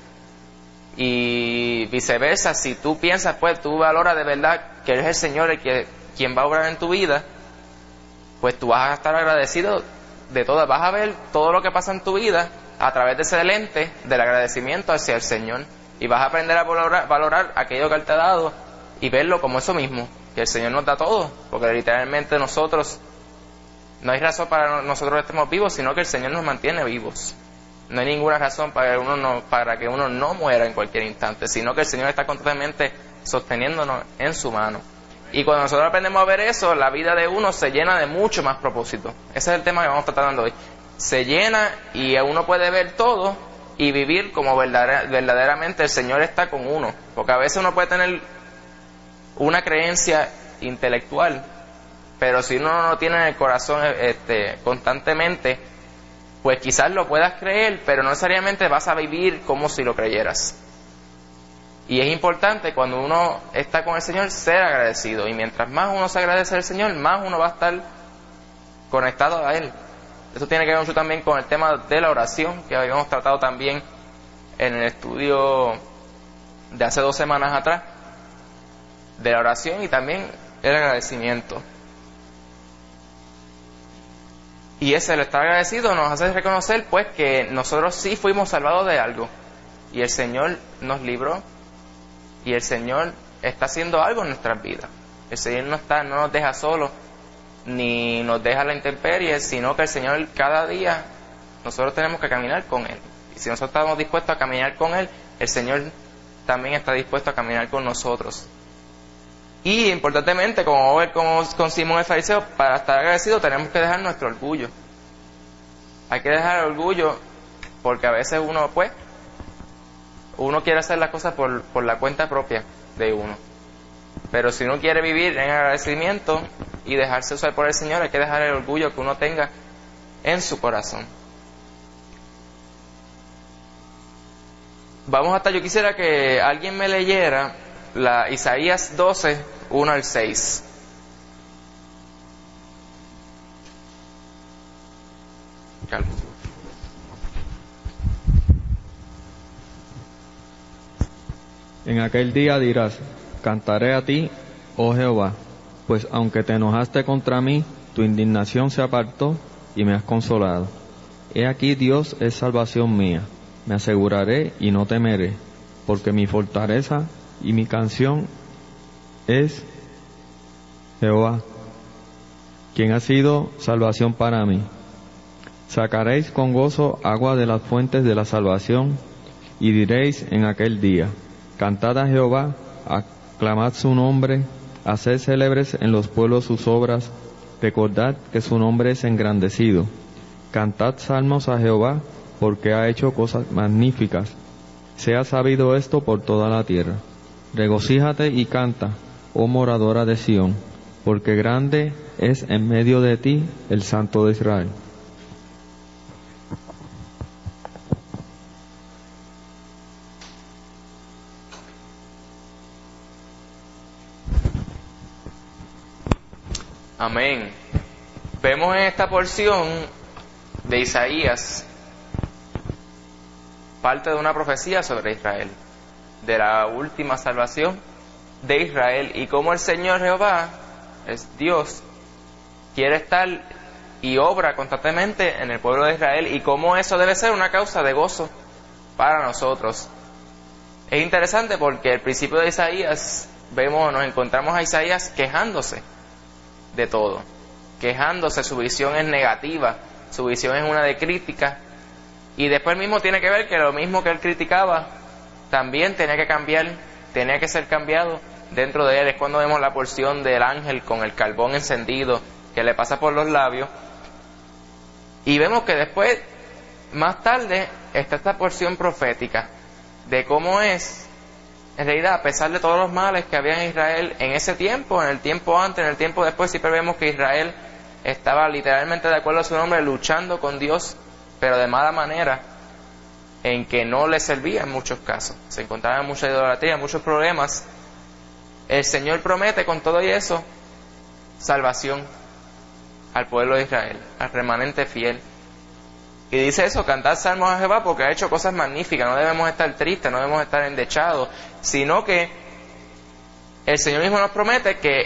Y viceversa, si tú piensas, pues tú valoras de verdad que eres el Señor el que, quien va a obrar en tu vida, pues tú vas a estar agradecido de todo, vas a ver todo lo que pasa en tu vida a través de ese lente del agradecimiento hacia el Señor, y vas a aprender a valorar, valorar aquello que Él te ha dado y verlo como eso mismo, que el Señor nos da todo, porque literalmente nosotros, no hay razón para que nosotros estemos vivos, sino que el Señor nos mantiene vivos. No hay ninguna razón para que uno no, para que uno no muera en cualquier instante, sino que el Señor está constantemente sosteniéndonos en su mano. Y cuando nosotros aprendemos a ver eso, la vida de uno se llena de mucho más propósito. Ese es el tema que vamos a estar tratando hoy. Se llena y uno puede ver todo y vivir como verdadera, verdaderamente el Señor está con uno. Porque a veces uno puede tener una creencia intelectual, pero si uno no lo tiene en el corazón este, constantemente, pues quizás lo puedas creer, pero no necesariamente vas a vivir como si lo creyeras. Y es importante cuando uno está con el Señor ser agradecido, y mientras más uno se agradece al Señor, más uno va a estar conectado a Él. Eso tiene que ver mucho también con el tema de la oración, que habíamos tratado también en el estudio de hace dos semanas atrás, de la oración y también el agradecimiento. Y ese el estar agradecido nos hace reconocer pues que nosotros sí fuimos salvados de algo, y el Señor nos libró, y el Señor está haciendo algo en nuestras vidas. El Señor no está, no nos deja solos, ni nos deja a la intemperie, sino que el Señor cada día, nosotros tenemos que caminar con Él. Y si nosotros estamos dispuestos a caminar con Él, el Señor también está dispuesto a caminar con nosotros. Y importantemente, como vamos a ver con, con Simón el fariseo, para estar agradecidos tenemos que dejar nuestro orgullo. Hay que dejar el orgullo, porque a veces uno, pues, uno quiere hacer las cosas por, por la cuenta propia de uno. Pero si uno quiere vivir en agradecimiento y dejarse usar por el Señor, hay que dejar el orgullo que uno tenga en su corazón. Vamos hasta, yo quisiera que alguien me leyera la Isaías doce, uno al seis. Carlos. En aquel día dirás: cantaré a ti, oh Jehová, pues aunque te enojaste contra mí, tu indignación se apartó y me has consolado. He aquí Dios es salvación mía, me aseguraré y no temeré, porque mi fortaleza y mi canción es Jehová, quien ha sido salvación para mí. Sacaréis con gozo agua de las fuentes de la salvación, y diréis en aquel día: cantad a Jehová, aclamad su nombre, haced célebres en los pueblos sus obras, recordad que su nombre es engrandecido. Cantad salmos a Jehová, porque ha hecho cosas magníficas. Sea sabido esto por toda la tierra. Regocíjate y canta, oh moradora de Sión, porque grande es en medio de ti el Santo de Israel. Amén. Vemos en esta porción de Isaías parte de una profecía sobre Israel, de la última salvación de Israel, y cómo el Señor Jehová, es Dios, quiere estar y obra constantemente en el pueblo de Israel, y cómo eso debe ser una causa de gozo para nosotros. Es interesante porque al principio de Isaías vemos, nos encontramos a Isaías quejándose de todo, quejándose, su visión es negativa, su visión es una de crítica, y después mismo tiene que ver que lo mismo que él criticaba también tenía que cambiar, tenía que ser cambiado dentro de él. Es cuando vemos la porción del ángel con el carbón encendido que le pasa por los labios, y vemos que después, más tarde, está esta porción profética de cómo es, en realidad, a pesar de todos los males que había en Israel en ese tiempo, en el tiempo antes, en el tiempo después, siempre vemos que Israel estaba literalmente, de acuerdo a su nombre, luchando con Dios, pero de mala manera, en que no le servía en muchos casos. Se encontraba en mucha idolatría, muchos problemas. El Señor promete con todo y eso salvación al pueblo de Israel, al remanente fiel. Y dice eso: cantad salmos a Jehová, porque ha hecho cosas magníficas. No debemos estar tristes, no debemos estar endechados, sino que el Señor mismo nos promete que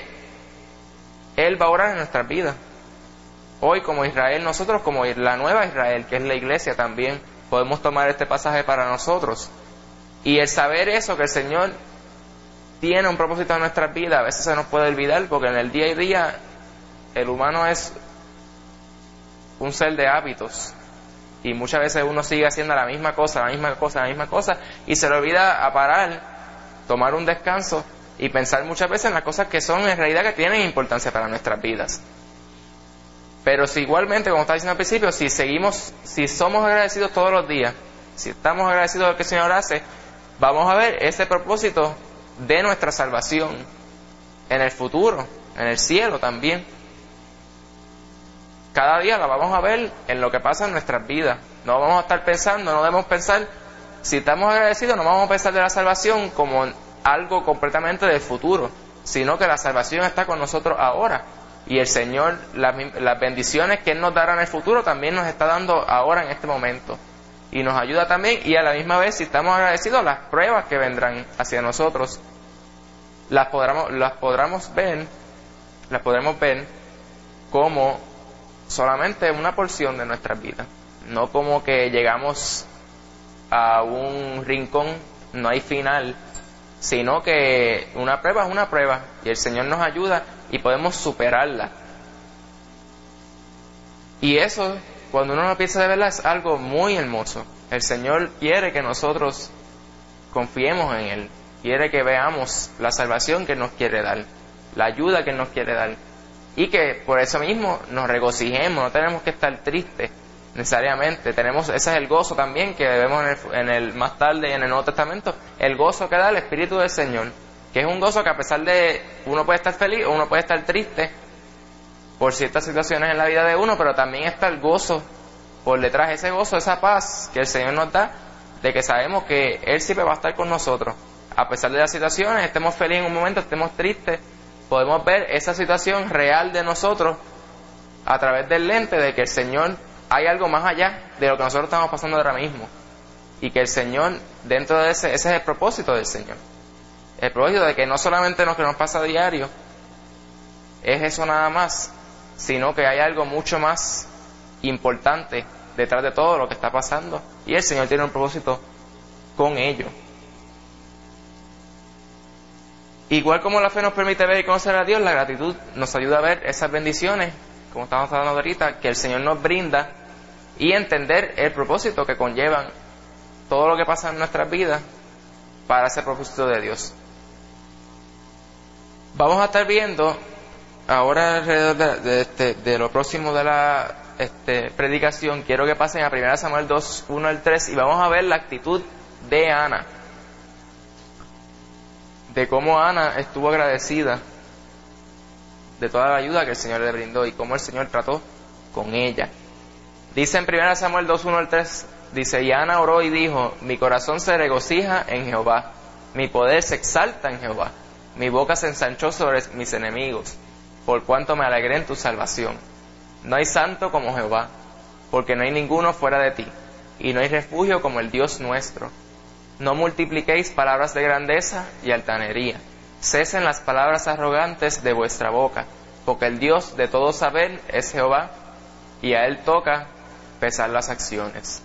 Él va a orar en nuestras vidas. Hoy, como Israel, nosotros como la nueva Israel, que es la iglesia también, podemos tomar este pasaje para nosotros. Y el saber eso, que el Señor tiene un propósito en nuestras vidas, a veces se nos puede olvidar, porque en el día a día el humano es un ser de hábitos, y muchas veces uno sigue haciendo la misma cosa, la misma cosa, la misma cosa, y se le olvida a parar, tomar un descanso y pensar muchas veces en las cosas que son en realidad que tienen importancia para nuestras vidas. Pero si igualmente, como estaba diciendo al principio, si seguimos, si somos agradecidos todos los días, si estamos agradecidos de lo que el Señor hace, vamos a ver ese propósito de nuestra salvación en el futuro, en el cielo también. Cada día la vamos a ver en lo que pasa en nuestras vidas. No vamos a estar pensando, no debemos pensar, si estamos agradecidos, no vamos a pensar de la salvación como algo completamente del futuro, sino que la salvación está con nosotros ahora. Y el Señor, las, las bendiciones que Él nos dará en el futuro, también nos está dando ahora en este momento. Y nos ayuda también, y a la misma vez, si estamos agradecidos, las pruebas que vendrán hacia nosotros, las podremos, las podremos ver, las podremos ver como solamente una porción de nuestras vidas. No como que llegamos a un rincón, no hay final, sino que una prueba es una prueba y el Señor nos ayuda y podemos superarla. Y eso, cuando uno lo piensa de verdad, es algo muy hermoso. El Señor quiere que nosotros confiemos en Él, quiere que veamos la salvación que Él nos quiere dar, la ayuda que Él nos quiere dar, y que por eso mismo nos regocijemos, no tenemos que estar tristes necesariamente. Tenemos, ese es el gozo también que debemos en el, en el más tarde en el Nuevo Testamento, el gozo que da el Espíritu del Señor, que es un gozo que a pesar de uno puede estar feliz o uno puede estar triste por ciertas situaciones en la vida de uno, pero también está el gozo por detrás, ese gozo, esa paz que el Señor nos da, de que sabemos que Él siempre va a estar con nosotros, a pesar de las situaciones, estemos felices en un momento, estemos tristes, podemos ver esa situación real de nosotros a través del lente de que el Señor, hay algo más allá de lo que nosotros estamos pasando ahora mismo, y que el Señor, dentro de ese, ese es el propósito del Señor, el propósito de que no solamente lo que nos pasa a diario es eso nada más, sino que hay algo mucho más importante detrás de todo lo que está pasando, y el Señor tiene un propósito con ello. Igual como la fe nos permite ver y conocer a Dios, la gratitud nos ayuda a ver esas bendiciones, como estamos hablando ahorita, que el Señor nos brinda, y entender el propósito que conllevan todo lo que pasa en nuestras vidas para ese propósito de Dios. Vamos a estar viendo ahora alrededor de, de, de, de lo próximo de la este, predicación. Quiero que pasen a primera Samuel dos, uno al tres, y vamos a ver la actitud de Ana, de cómo Ana estuvo agradecida de toda la ayuda que el Señor le brindó y cómo el Señor trató con ella. Dice en primera Samuel dos, uno al tres, dice: y Ana oró y dijo: mi corazón se regocija en Jehová, mi poder se exalta en Jehová, mi boca se ensanchó sobre mis enemigos, por cuanto me alegré en tu salvación. No hay santo como Jehová, porque no hay ninguno fuera de ti, y no hay refugio como el Dios nuestro. No multipliquéis palabras de grandeza y altanería, cesen las palabras arrogantes de vuestra boca, porque el Dios de todo saber es Jehová, y a Él toca pesar las acciones.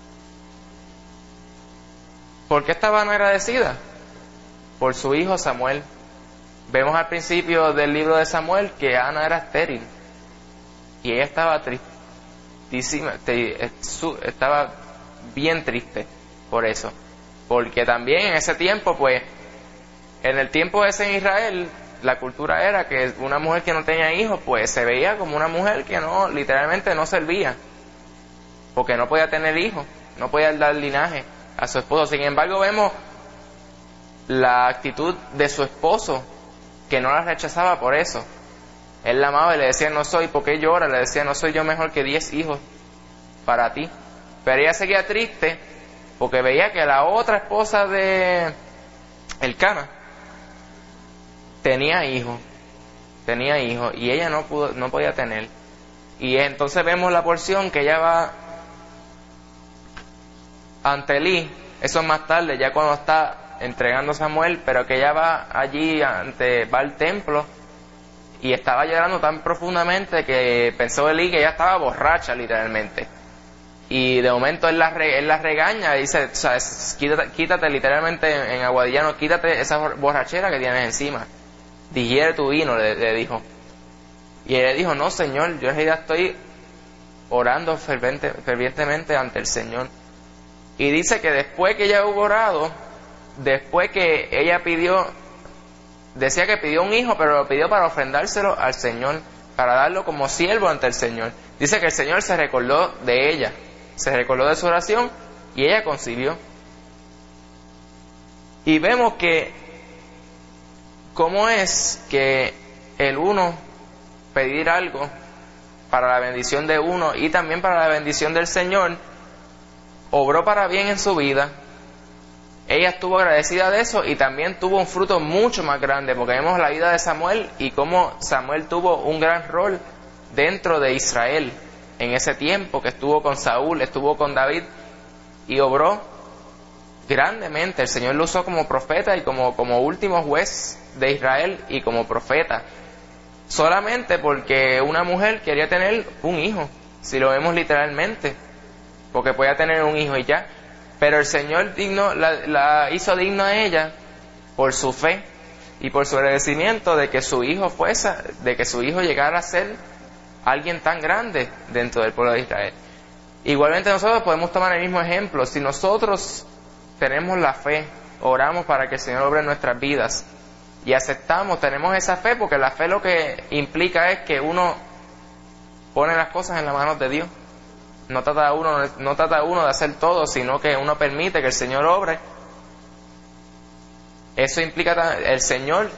¿Por qué estaban agradecidas? Por su hijo Samuel. Vemos al principio del libro de Samuel que Ana era estéril y ella estaba tristísima, estaba bien triste por eso, porque también en ese tiempo, pues en el tiempo ese en Israel, la cultura era que una mujer que no tenía hijos pues se veía como una mujer que no, literalmente no servía, porque no podía tener hijos, no podía dar linaje a su esposo. Sin embargo, vemos la actitud de su esposo, que no la rechazaba por eso. Él la amaba y le decía: no soy, ¿por qué llora? Le decía: no soy yo mejor que diez hijos para ti. Pero ella seguía triste porque veía que la otra esposa de Elcana tenía hijos, tenía hijos, y ella no pudo, no podía tener. Y entonces vemos la porción que ella va ante Elí, eso más tarde, ya cuando está entregando a Samuel, pero que ella va allí, ante, va al templo, y estaba llorando tan profundamente que pensó Elí que ella estaba borracha, literalmente. Y de momento él la, re, él la regaña y dice: o sea, quítate, quítate, literalmente en aguadillano, quítate esa borrachera que tienes encima, digiere tu vino, le, le dijo. Y él le dijo: no, Señor, yo en realidad estoy orando ferviente, fervientemente ante el Señor. Y dice que después que ella hubo orado, después que ella pidió, decía que pidió un hijo, pero lo pidió para ofrendárselo al Señor, para darlo como siervo ante el Señor. Dice que el Señor se recordó de ella, se recordó de su oración, y ella concibió. Y vemos que cómo es que el uno pedir algo para la bendición de uno y también para la bendición del Señor obró para bien en su vida. Ella estuvo agradecida de eso y también tuvo un fruto mucho más grande, porque vemos la vida de Samuel y cómo Samuel tuvo un gran rol dentro de Israel en ese tiempo, que estuvo con Saúl, estuvo con David, y obró grandemente. El Señor lo usó como profeta y como, como último juez de Israel y como profeta, solamente porque una mujer quería tener un hijo, si lo vemos literalmente, porque podía tener un hijo y ya. Pero el Señor digno, la, la hizo digna a ella por su fe y por su agradecimiento de que su hijo fuese, de que su hijo llegara a ser alguien tan grande dentro del pueblo de Israel. Igualmente nosotros podemos tomar el mismo ejemplo. Si nosotros tenemos la fe, oramos para que el Señor obre en nuestras vidas y aceptamos, tenemos esa fe, porque la fe lo que implica es que uno pone las cosas en las manos de Dios. No trata uno, no trata uno de hacer todo, sino que uno permite que el Señor obre. Eso implica, el Señor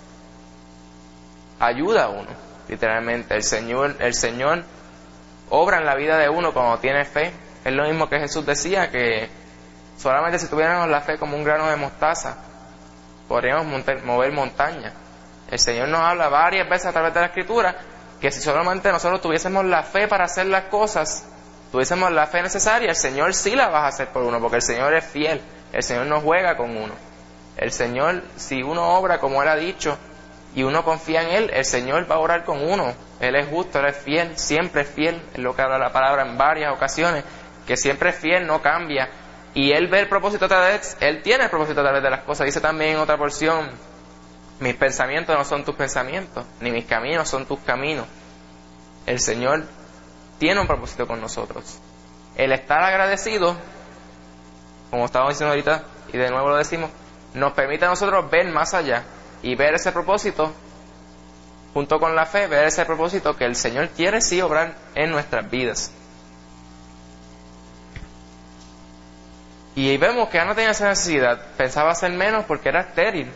ayuda a uno, literalmente. El Señor, el Señor obra en la vida de uno cuando tiene fe. Es lo mismo que Jesús decía, que solamente si tuviéramos la fe como un grano de mostaza, podríamos montar, mover montañas. El Señor nos habla varias veces a través de la Escritura que si solamente nosotros tuviésemos la fe para hacer las cosas, tuviésemos la fe necesaria, el Señor sí la va a hacer por uno, porque el Señor es fiel. El Señor no juega con uno. El Señor, si uno obra como Él ha dicho y uno confía en Él, el Señor va a orar con uno. Él es justo, Él es fiel, siempre es fiel. Es lo que habla la palabra en varias ocasiones, que siempre es fiel, no cambia. Y Él ve el propósito a través, Él tiene el propósito a través de las cosas. Dice también en otra porción, mis pensamientos no son tus pensamientos, ni mis caminos son tus caminos. El Señor tiene un propósito con nosotros. El estar agradecido, como estábamos diciendo ahorita, y de nuevo lo decimos, nos permite a nosotros ver más allá y ver ese propósito, junto con la fe, ver ese propósito que el Señor quiere sí obrar en nuestras vidas. Y vemos que Ana tenía esa necesidad, pensaba hacer menos porque era estéril.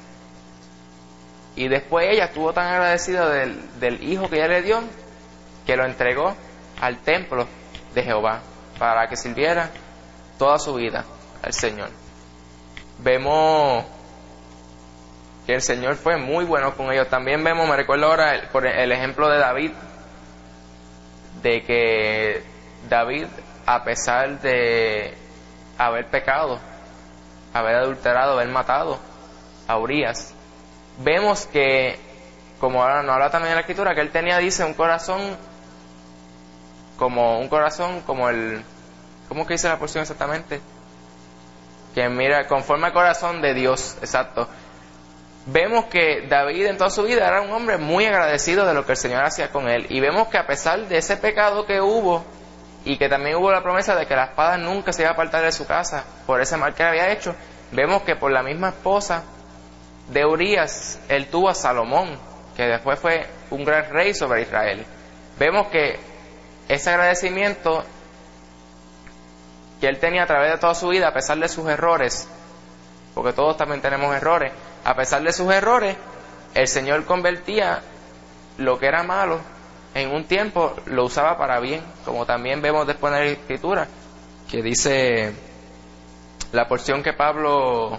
Y después ella estuvo tan agradecida del, del hijo que ella le dio, que lo entregó al templo de Jehová, para que sirviera toda su vida al Señor. Vemos que el Señor fue muy bueno con ellos. También vemos, me recuerdo ahora el, por el ejemplo de David, de que David, a pesar de haber pecado, haber adulterado, haber matado a Urías, vemos que, como ahora nos habla también en la Escritura, que él tenía, dice, un corazón como un corazón como el, ¿cómo que dice la porción exactamente? Que mira, conforme al corazón de Dios, exacto. Vemos que David en toda su vida era un hombre muy agradecido de lo que el Señor hacía con él, y vemos que a pesar de ese pecado que hubo, y que también hubo la promesa de que la espada nunca se iba a apartar de su casa por ese mal que había hecho, vemos que por la misma esposa de Urías, él tuvo a Salomón, que después fue un gran rey sobre Israel. Vemos que ese agradecimiento que él tenía a través de toda su vida, a pesar de sus errores, porque todos también tenemos errores, a pesar de sus errores, el Señor convertía lo que era malo en un tiempo, lo usaba para bien, como también vemos después en la Escritura, que dice la porción que Pablo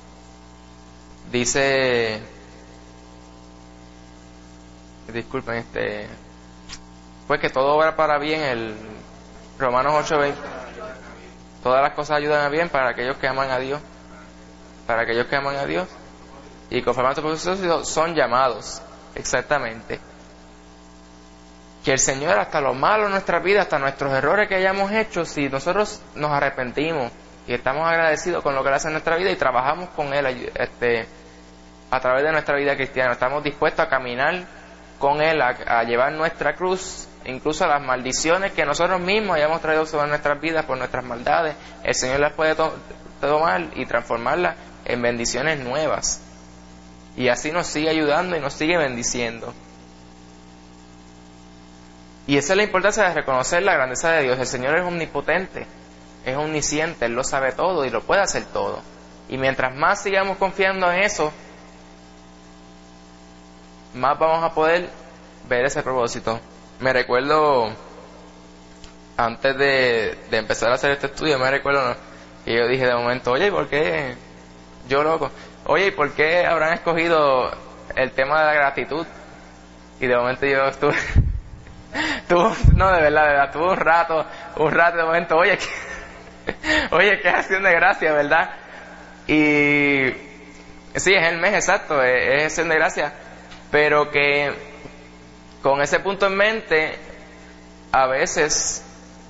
dice, disculpen, este, pues que todo obra para bien, el Romanos ocho veinte, todas las cosas ayudan a bien para aquellos que aman a Dios, para aquellos que aman a Dios, y conforme a su propósito son llamados, exactamente. Que el Señor, hasta lo malo en nuestra vida, hasta nuestros errores que hayamos hecho, si nosotros nos arrepentimos y estamos agradecidos con lo que Él hace en nuestra vida y trabajamos con Él este, a través de nuestra vida cristiana, estamos dispuestos a caminar con Él, a, a llevar nuestra cruz, incluso las maldiciones que nosotros mismos hayamos traído sobre nuestras vidas por nuestras maldades, el Señor las puede to- tomar y transformarlas en bendiciones nuevas, y así nos sigue ayudando y nos sigue bendiciendo. Y esa es la importancia de reconocer la grandeza de Dios. El Señor es omnipotente, es omnisciente, Él lo sabe todo y lo puede hacer todo. Y mientras más sigamos confiando en eso, más vamos a poder ver ese propósito. Me recuerdo, antes de, de empezar a hacer este estudio, me recuerdo que yo dije de momento, oye, ¿y por qué? Yo loco, oye, ¿y por qué habrán escogido el tema de la gratitud? Y de momento yo estuve... Tuvo, no, de verdad, de verdad, tuvo un rato, un rato de momento, oye, que, oye, qué acción de gracia, ¿verdad? Y sí, es el mes exacto, es, es acción de gracia, pero que con ese punto en mente, a veces,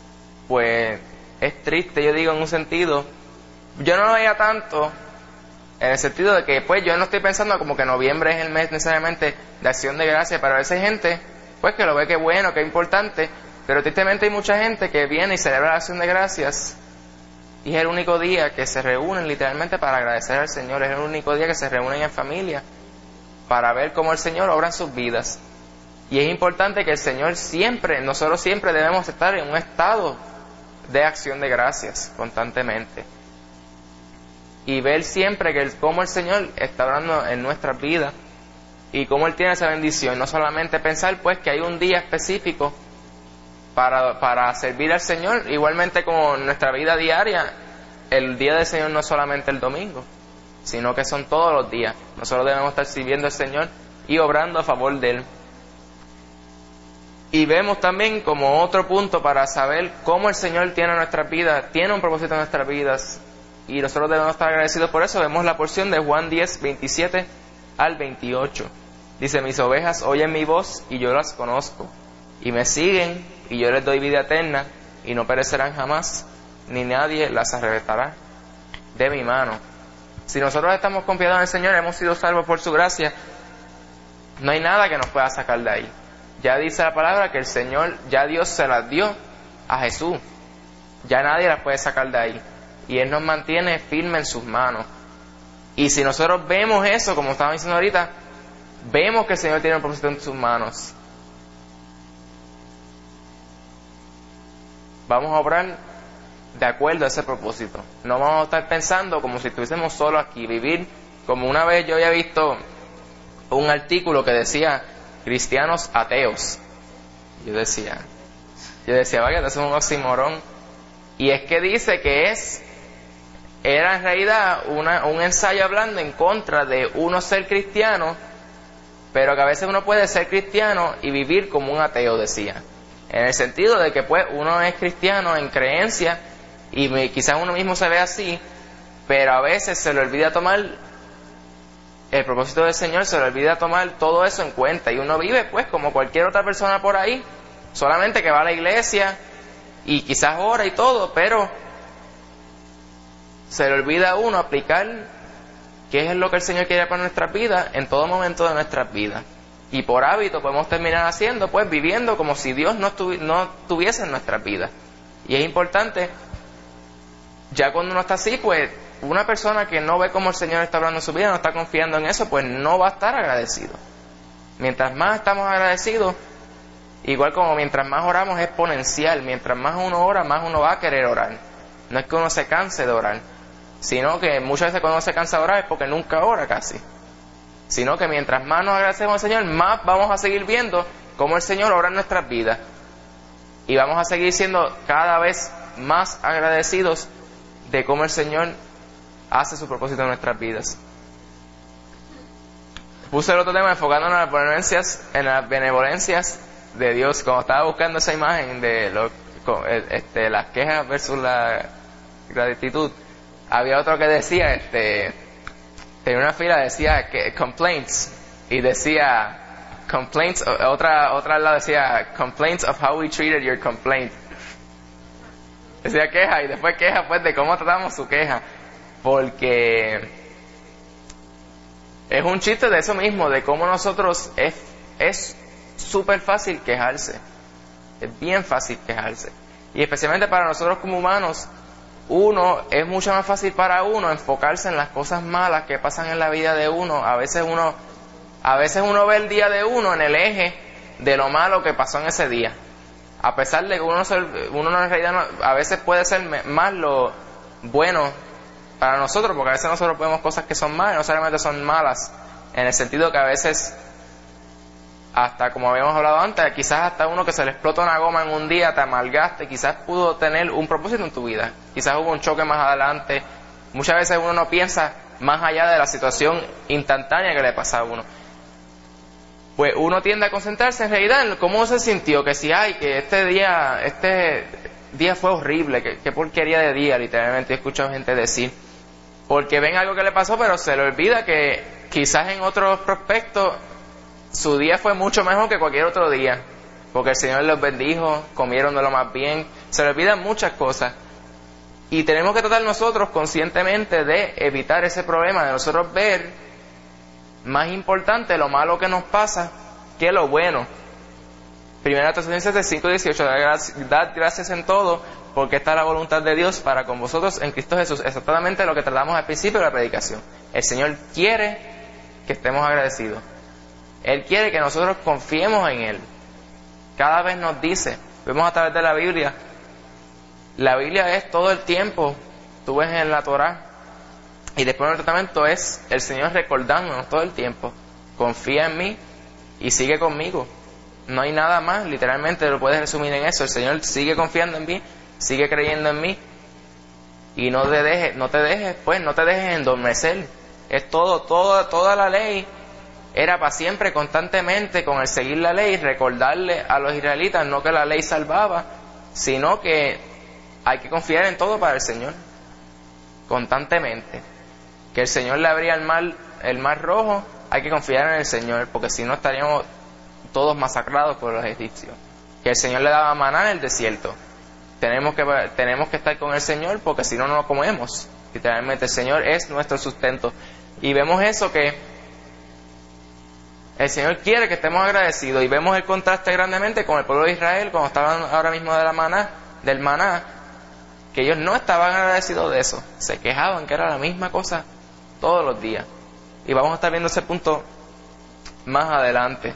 pues, es triste, yo digo, en un sentido, yo no lo veía tanto En el sentido de que, pues, yo no estoy pensando como que noviembre es el mes necesariamente de acción de gracia, pero a veces hay gente, pues, que lo ve que es bueno, que es importante, pero tristemente hay mucha gente que viene y celebra la acción de gracias y es el único día que se reúnen literalmente para agradecer al Señor, es el único día que se reúnen en familia para ver cómo el Señor obra en sus vidas. Y es importante que el Señor siempre, nosotros siempre debemos estar en un estado de acción de gracias constantemente. Y ver siempre que el, cómo el Señor está obrando en nuestras vidas y cómo Él tiene esa bendición. No solamente pensar pues que hay un día específico para, para servir al Señor, igualmente como en nuestra vida diaria, el día del Señor no es solamente el domingo, sino que son todos los días. Nosotros debemos estar sirviendo al Señor y obrando a favor de Él. Y vemos también como otro punto para saber cómo el Señor tiene nuestras vidas, tiene un propósito en nuestras vidas, y nosotros debemos estar agradecidos por eso. Vemos la porción de Juan diez, veintisiete al veintiocho. Dice: mis ovejas oyen mi voz y yo las conozco, y me siguen, y yo les doy vida eterna, y no perecerán jamás, ni nadie las arrebatará de mi mano. Si nosotros estamos confiados en el Señor, hemos sido salvos por su gracia, no hay nada que nos pueda sacar de ahí. Ya dice la palabra que el Señor, ya Dios se las dio a Jesús, ya nadie las puede sacar de ahí, y Él nos mantiene firme en sus manos. Y si nosotros vemos eso, como estaba diciendo ahorita, vemos que el Señor tiene un propósito en sus manos, vamos a obrar de acuerdo a ese propósito. No vamos a estar pensando como si estuviésemos solos aquí, vivir como una vez yo había visto un artículo que decía cristianos ateos. Yo decía, yo decía, vaya, eso es un oxímoron. Y es que dice que es, era en realidad una, un ensayo hablando en contra de uno ser cristiano, pero que a veces uno puede ser cristiano y vivir como un ateo, decía. En el sentido de que pues uno es cristiano en creencia y me, quizás uno mismo se ve así, pero a veces se le olvida tomar el propósito del Señor, se le olvida tomar todo eso en cuenta, y uno vive pues como cualquier otra persona por ahí, solamente que va a la iglesia y quizás ora y todo, pero se le olvida a uno aplicar qué es lo que el Señor quiere para nuestras vidas en todo momento de nuestras vidas. Y por hábito podemos terminar haciendo, pues viviendo como si Dios no, estuvi- no tuviese en nuestras vidas. Y es importante, ya cuando uno está así, pues una persona que no ve cómo el Señor está hablando en su vida, no está confiando en eso, pues no va a estar agradecido. Mientras más estamos agradecidos, igual como mientras más oramos es exponencial, mientras más uno ora, más uno va a querer orar. No es que uno se canse de orar, sino que muchas veces cuando uno se cansa de orar es porque nunca ora casi. Sino que mientras más nos agradecemos al Señor, más vamos a seguir viendo cómo el Señor obra en nuestras vidas. Y vamos a seguir siendo cada vez más agradecidos de cómo el Señor hace su propósito en nuestras vidas. Puse el otro tema enfocándonos en las benevolencias, en las benevolencias de Dios. Como estaba buscando esa imagen de lo, este, las quejas versus la gratitud, había otro que decía, este, tenía una fila, decía que complaints, y decía complaints, otra otra al lado decía complaints of how we treated your complaint. Decía queja, y después queja pues de cómo tratamos su queja, porque es un chiste de eso mismo, de cómo nosotros es es súper fácil quejarse, es bien fácil quejarse, y especialmente para nosotros como humanos, uno, es mucho más fácil para uno enfocarse en las cosas malas que pasan en la vida de uno. A veces uno, a veces uno ve el día de uno en el eje de lo malo que pasó en ese día. A pesar de que uno, uno en realidad no, a veces puede ser más lo bueno para nosotros, porque a veces nosotros vemos cosas que son malas, no solamente son malas, en el sentido que a veces, hasta como habíamos hablado antes, quizás hasta uno que se le explota una goma en un día, te amalgaste, quizás pudo tener un propósito en tu vida, quizás hubo un choque más adelante. Muchas veces uno no piensa más allá de la situación instantánea que le pasa a uno. Pues uno tiende a concentrarse en realidad en cómo se sintió, que si ay, que este día, este día fue horrible, que, que porquería de día, literalmente he escuchado gente decir, porque ven algo que le pasó, pero se le olvida que quizás en otros prospectos su día fue mucho mejor que cualquier otro día, porque el Señor los bendijo, comieron de lo más bien, se le olvidan muchas cosas. Y tenemos que tratar nosotros conscientemente de evitar ese problema, de nosotros ver más importante lo malo que nos pasa que lo bueno. Primera Tesalonicenses cinco dieciocho, dad gracias en todo, porque esta es la voluntad de Dios para con vosotros en Cristo Jesús. Exactamente lo que tratamos al principio de la predicación. El Señor quiere que estemos agradecidos. Él quiere que nosotros confiemos en Él. Cada vez nos dice, vemos a través de la Biblia, la Biblia es todo el tiempo, tú ves en la Torá, y después del tratamiento es el Señor recordándonos todo el tiempo, confía en mí y sigue conmigo. No hay nada más, literalmente lo puedes resumir en eso. El Señor sigue confiando en mí, sigue creyendo en mí, y no te dejes, no te dejes, pues, no te dejes endormecer. Es todo, toda, toda la ley era para siempre, constantemente, con el seguir la ley, recordarle a los israelitas no que la ley salvaba, sino que hay que confiar en todo para el Señor, constantemente. Que el Señor le abría el mar, el mar rojo, hay que confiar en el Señor, porque si no estaríamos todos masacrados por los egipcios. Que el Señor le daba maná en el desierto, tenemos que, tenemos que estar con el Señor, porque si no, no lo comemos. Literalmente, el Señor es nuestro sustento. Y vemos eso, que el Señor quiere que estemos agradecidos, y vemos el contraste grandemente con el pueblo de Israel, cuando estaban ahora mismo de la maná, del maná, que ellos no estaban agradecidos de eso, se quejaban que era la misma cosa todos los días. Y vamos a estar viendo ese punto más adelante.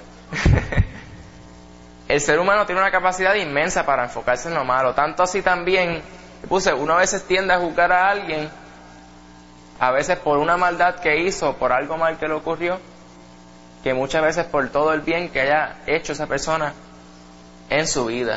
El ser humano tiene una capacidad inmensa para enfocarse en lo malo, tanto así también, puse, uno a veces tiende a juzgar a alguien, a veces por una maldad que hizo, por algo mal que le ocurrió, que muchas veces por todo el bien que haya hecho esa persona en su vida.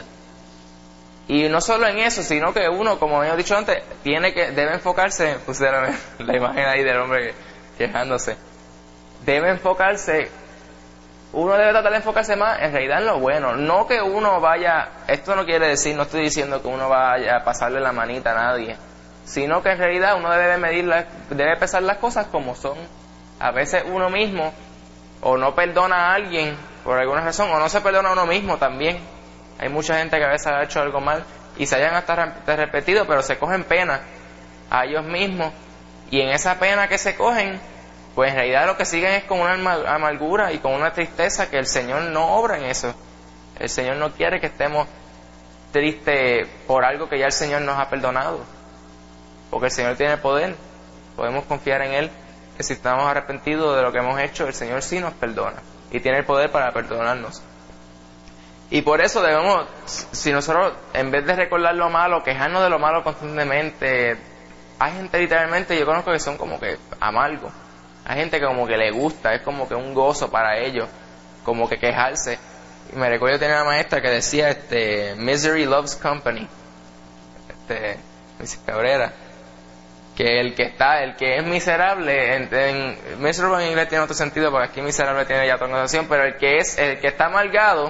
Y no solo en eso, sino que uno, como he dicho antes, tiene que, debe enfocarse, pusieron la imagen ahí del hombre quejándose, debe enfocarse, uno debe tratar de enfocarse más en realidad en lo bueno, no que uno vaya, esto no quiere decir, no estoy diciendo que uno vaya a pasarle la manita a nadie, sino que en realidad uno debe medir, la, debe pesar las cosas como son. A veces uno mismo o no perdona a alguien por alguna razón, o no se perdona a uno mismo también. Hay mucha gente que a veces ha hecho algo mal y se hayan hasta repetido, pero se cogen pena a ellos mismos, y en esa pena que se cogen, pues en realidad lo que siguen es con una amargura y con una tristeza, que el Señor no obra en eso. El Señor no quiere que estemos tristes por algo que ya el Señor nos ha perdonado, porque el Señor tiene poder, podemos confiar en Él, que si estamos arrepentidos de lo que hemos hecho, el Señor sí nos perdona y tiene el poder para perdonarnos. Y por eso debemos, si nosotros, en vez de recordar lo malo, quejarnos de lo malo constantemente, hay gente literalmente, yo conozco que son como que amargos, hay gente que como que le gusta, es como que un gozo para ellos, como que quejarse. Y me recuerdo, yo tenía una maestra que decía, este, misery loves company, este, Miss Cabrera, que el que está, el que es miserable, en, en miserable en inglés tiene otro sentido, porque aquí miserable tiene ya otra connotación, pero el que es, el que está amargado,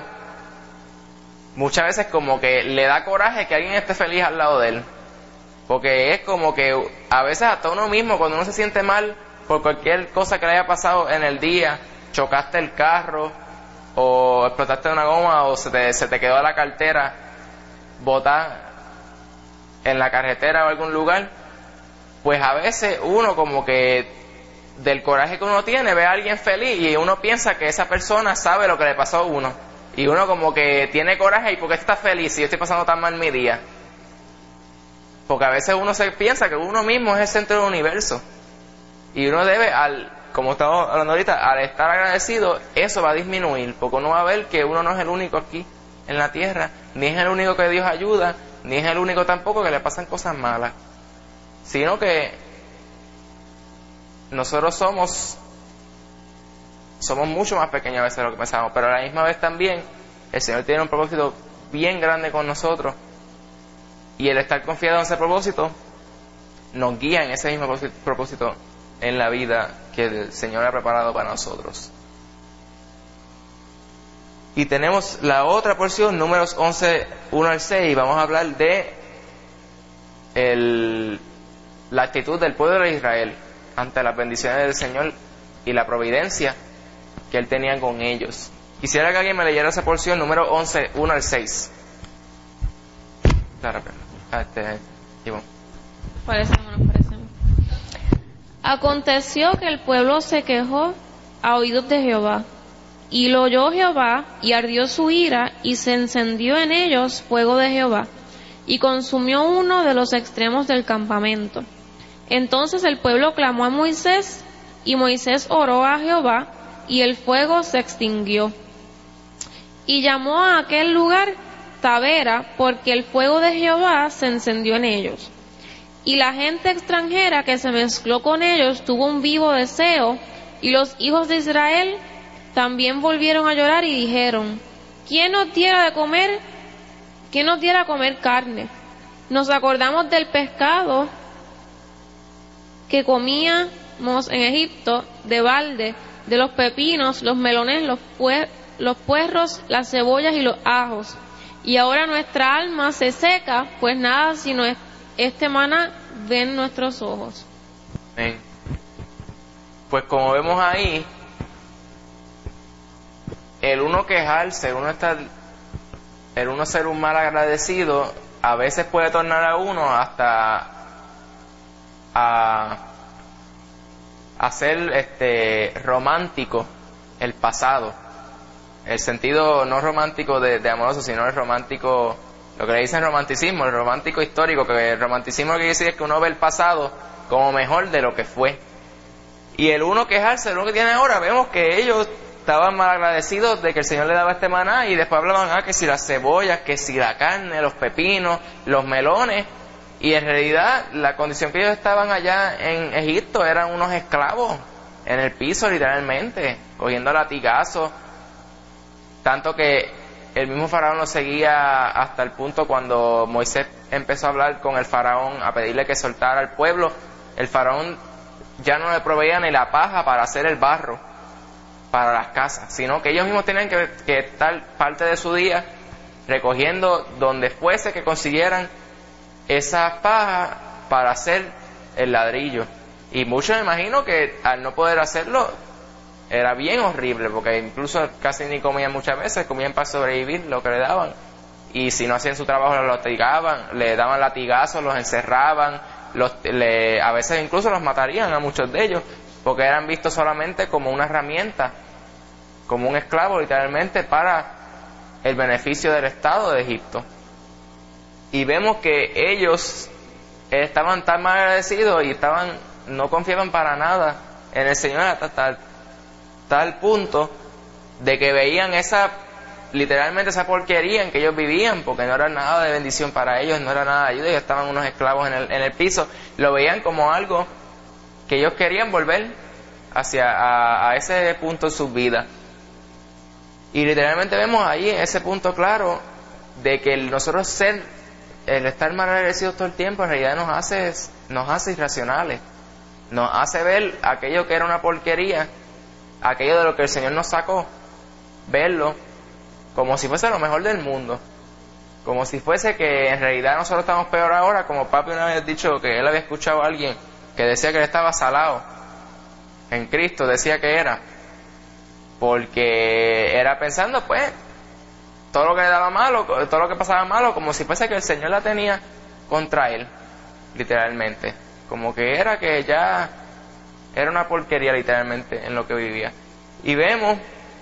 muchas veces como que le da coraje que alguien esté feliz al lado de él, porque es como que a veces hasta uno mismo, cuando uno se siente mal por cualquier cosa que le haya pasado en el día, chocaste el carro o explotaste una goma o se te, se te quedó la cartera botada en la carretera o algún lugar, pues a veces uno como que del coraje que uno tiene ve a alguien feliz y uno piensa que esa persona sabe lo que le pasó a uno. Y uno como que tiene coraje, ¿y por qué está feliz si yo estoy pasando tan mal mi día? Porque a veces uno se piensa que uno mismo es el centro del universo. Y uno debe, al como estamos hablando ahorita, al estar agradecido, eso va a disminuir. Porque uno va a ver que uno no es el único aquí en la tierra, ni es el único que Dios ayuda, ni es el único tampoco que le pasan cosas malas. Sino que nosotros somos... somos mucho más pequeños a veces de lo que pensamos, pero a la misma vez también el Señor tiene un propósito bien grande con nosotros, y el estar confiado en ese propósito nos guía en ese mismo propósito en la vida que el Señor ha preparado para nosotros. Y tenemos la otra porción, Números once, uno al seis, vamos a hablar de el, la actitud del pueblo de Israel ante las bendiciones del Señor y la providencia que Él tenía con ellos. Quisiera que alguien me leyera esa porción, Número once, uno al seis. Claro, este, Parecemos, nos parecemos. Aconteció que el pueblo se quejó a oídos de Jehová, y lo oyó Jehová, y ardió su ira, y se encendió en ellos fuego de Jehová, y consumió uno de los extremos del campamento. Entonces el pueblo clamó a Moisés, y Moisés oró a Jehová, y el fuego se extinguió. Y llamó a aquel lugar Tabera, porque el fuego de Jehová se encendió en ellos. Y la gente extranjera que se mezcló con ellos tuvo un vivo deseo, y los hijos de Israel también volvieron a llorar y dijeron: ¿Quién nos diera de comer? ¿Quién nos diera a comer carne? Nos acordamos del pescado que comíamos en Egipto, de balde, de los pepinos, los melones, los, pue- los puerros, las cebollas y los ajos. Y ahora nuestra alma se seca, pues nada sino este maná ven nuestros ojos. Amén. Pues como vemos ahí, el uno quejarse, el uno estar, el uno ser un mal agradecido, a veces puede tornar a uno hasta a, a ser este romántico el pasado. El sentido no romántico de, de amoroso, sino el romántico, lo que le dicen romanticismo, el romántico histórico, que el romanticismo lo que quiere decir es que uno ve el pasado como mejor de lo que fue. Y el uno quejarse, el uno que tiene ahora, vemos que ellos estaban mal agradecidos de que el Señor le daba este maná, y después hablaban, ah, que si las cebollas, que si la carne, los pepinos, los melones, y en realidad la condición que ellos estaban allá en Egipto eran unos esclavos en el piso, literalmente, cogiendo latigazos, tanto que el mismo faraón lo seguía hasta el punto cuando Moisés empezó a hablar con el faraón, a pedirle que soltara al pueblo. El faraón ya no le proveía ni la paja para hacer el barro para las casas, sino que ellos mismos tenían que, que estar parte de su día recogiendo donde fuese que consiguieran esa paja para hacer el ladrillo. Y muchos me imagino que al no poder hacerlo era bien horrible, porque incluso casi ni comían muchas veces, comían para sobrevivir lo que le daban, y si no hacían su trabajo los latigaban, le daban latigazos, los encerraban, los, le, a veces incluso los matarían a muchos de ellos, porque eran vistos solamente como una herramienta, como un esclavo literalmente para el beneficio del Estado de Egipto. Y vemos que ellos estaban tan mal agradecidos y estaban, no confiaban para nada en el Señor hasta tal, tal punto de que veían esa, literalmente esa porquería en que ellos vivían, porque no era nada de bendición para ellos, no era nada de ayuda, ellos estaban unos esclavos en el, en el piso, lo veían como algo que ellos querían volver hacia a, a ese punto en sus vidas. Y literalmente vemos ahí en ese punto claro de que el nosotros ser, el estar mal agradecidos todo el tiempo en realidad nos hace, nos hace irracionales, nos hace ver aquello que era una porquería, aquello de lo que el Señor nos sacó, verlo como si fuese lo mejor del mundo, como si fuese que en realidad nosotros estamos peor ahora, como papi una vez dicho que él había escuchado a alguien que decía que él estaba salado en Cristo, decía que era porque era pensando pues todo lo que le daba malo, todo lo que pasaba malo, como si fuese que el Señor la tenía contra él, literalmente, como que era que ya era una porquería literalmente en lo que vivía. Y vemos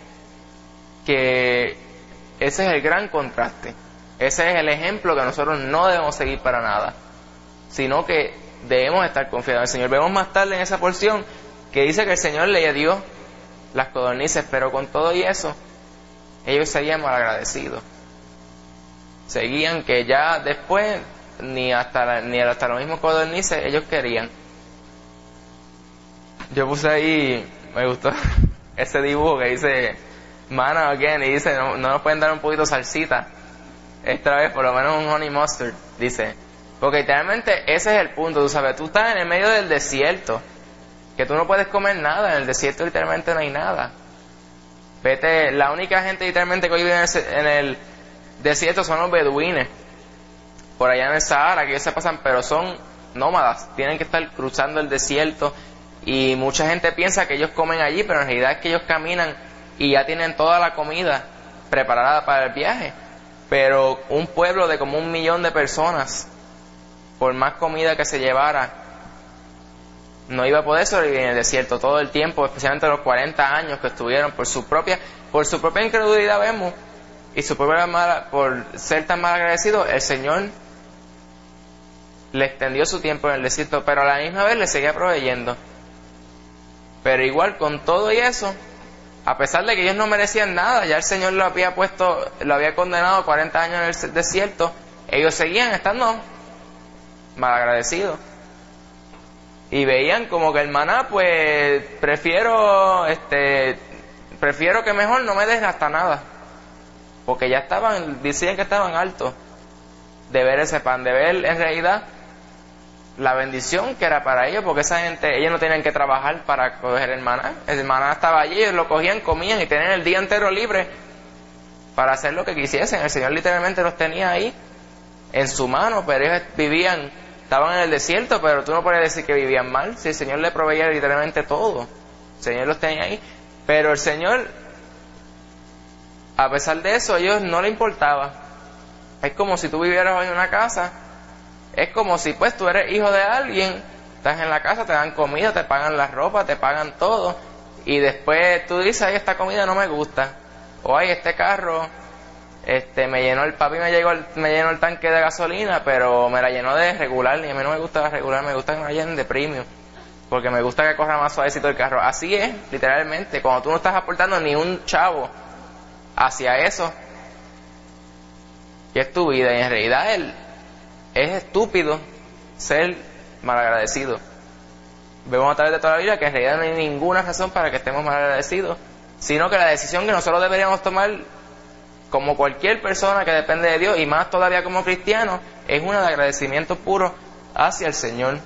que ese es el gran contraste, ese es el ejemplo que nosotros no debemos seguir para nada, sino que debemos estar confiados en el Señor. Vemos más tarde en esa porción que dice que el Señor le dio las codornices, pero con todo y eso ellos seguían mal agradecidos, seguían que ya después ni hasta la, ni hasta los mismos codornices ellos querían. Yo puse ahí, me gustó ese dibujo que dice manna again, y dice no, no nos pueden dar un poquito de salsita esta vez, por lo menos un honey mustard, dice, porque literalmente ese es el punto, tú sabes, tú estás en el medio del desierto, que tú no puedes comer nada, en el desierto literalmente no hay nada. Vete, la única gente literalmente que vive en el, en el desierto son los beduines, por allá en el Sahara, que ellos se pasan, pero son nómadas, tienen que estar cruzando el desierto, y mucha gente piensa que ellos comen allí, pero en realidad es que ellos caminan y ya tienen toda la comida preparada para el viaje. Pero un pueblo de como un millón de personas, por más comida que se llevara, no iba a poder sobrevivir en el desierto todo el tiempo, especialmente los cuarenta años que estuvieron por su propia, por su propia incredulidad vemos, y su propia mala, por ser tan mal agradecido, el Señor le extendió su tiempo en el desierto, pero a la misma vez le seguía proveyendo. Pero igual con todo y eso, a pesar de que ellos no merecían nada, ya el Señor lo había puesto, lo había condenado a cuarenta años en el desierto, ellos seguían estando malagradecidos. Y veían como que el maná, pues prefiero, este, prefiero que mejor no me des hasta nada, porque ya estaban, decían que estaban altos de ver ese pan, de ver en realidad la bendición que era para ellos, porque esa gente, ellos no tenían que trabajar para coger el maná, el maná estaba allí, ellos lo cogían, comían y tenían el día entero libre para hacer lo que quisiesen. El Señor literalmente los tenía ahí en su mano, pero ellos vivían, estaban en el desierto, pero tú no puedes decir que vivían mal, si el Señor les proveía literalmente todo, el Señor los tenía ahí, pero el Señor, a pesar de eso, a ellos no le importaba. Es como si tú vivieras hoy en una casa, es como si pues tú eres hijo de alguien, estás en la casa, te dan comida, te pagan la ropa, te pagan todo, y después tú dices, ay, esta comida no me gusta, o ay, este carro, este me llenó el papi me llegó el, me llenó el tanque de gasolina, pero me la llenó de regular, y a mí no me gusta la regular, me gusta que me la llenen de premium, porque me gusta que corra más suavecito el carro. Así es, literalmente, cuando tú no estás aportando ni un chavo hacia eso, que es tu vida, y en realidad él, es estúpido ser malagradecido. Vemos a través de toda la Biblia que en realidad no hay ninguna razón para que estemos malagradecidos, sino que la decisión que nosotros deberíamos tomar como cualquier persona que depende de Dios, y más todavía como cristianos, es una de agradecimiento puro hacia el Señor.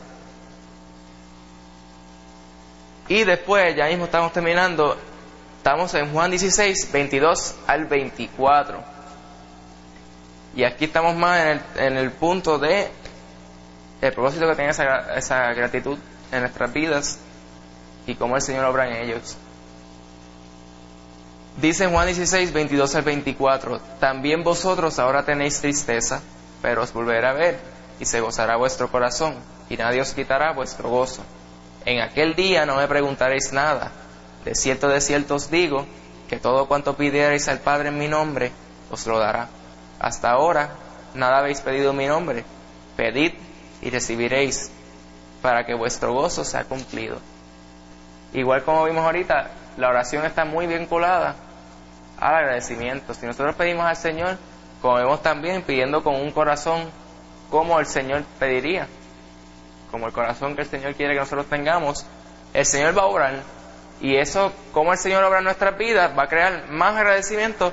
Y después, ya mismo estamos terminando, estamos en Juan dieciséis, veintidós al veinticuatro. Y aquí estamos más en el, en el punto de el propósito que tiene esa, esa gratitud en nuestras vidas y cómo el Señor obra en ellos. Dice en Juan dieciséis, veintidós al veinticuatro: también vosotros ahora tenéis tristeza, pero os volveré a ver, y se gozará vuestro corazón, y nadie os quitará vuestro gozo. En aquel día no me preguntaréis nada. De cierto, de cierto os digo, que todo cuanto pidierais al Padre en mi nombre, os lo dará. Hasta ahora nada habéis pedido en mi nombre. Pedid y recibiréis, para que vuestro gozo sea cumplido. Igual como vimos ahorita, la oración está muy vinculada al agradecimiento. Si nosotros pedimos al Señor, como vemos también, pidiendo con un corazón como el Señor pediría, como el corazón que el Señor quiere que nosotros tengamos, el Señor va a obrar. Y eso, como el Señor obra en nuestras vidas, va a crear más agradecimiento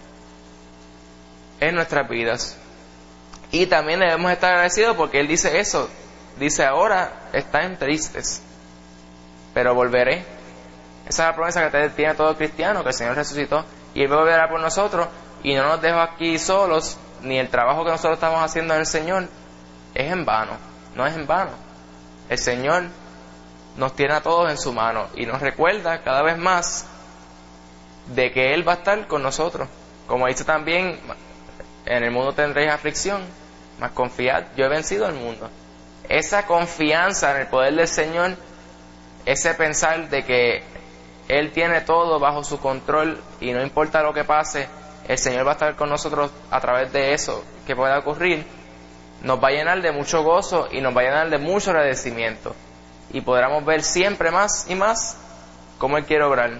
en nuestras vidas. Y también debemos estar agradecidos porque Él dice eso, dice: ahora están tristes, pero volveré. Esa es la promesa que tiene todo cristiano, que el Señor resucitó y Él volverá por nosotros, y no nos deja aquí solos, ni el trabajo que nosotros estamos haciendo en el Señor es en vano, no es en vano. El Señor nos tiene a todos en su mano y nos recuerda cada vez más de que Él va a estar con nosotros. Como dice también, en el mundo tendréis aflicción, mas confiad, yo he vencido al mundo. Esa confianza en el poder del Señor, ese pensar de que Él tiene todo bajo su control y no importa lo que pase, el Señor va a estar con nosotros a través de eso que pueda ocurrir, nos va a llenar de mucho gozo y nos va a llenar de mucho agradecimiento, y podremos ver siempre más y más cómo Él quiere obrar.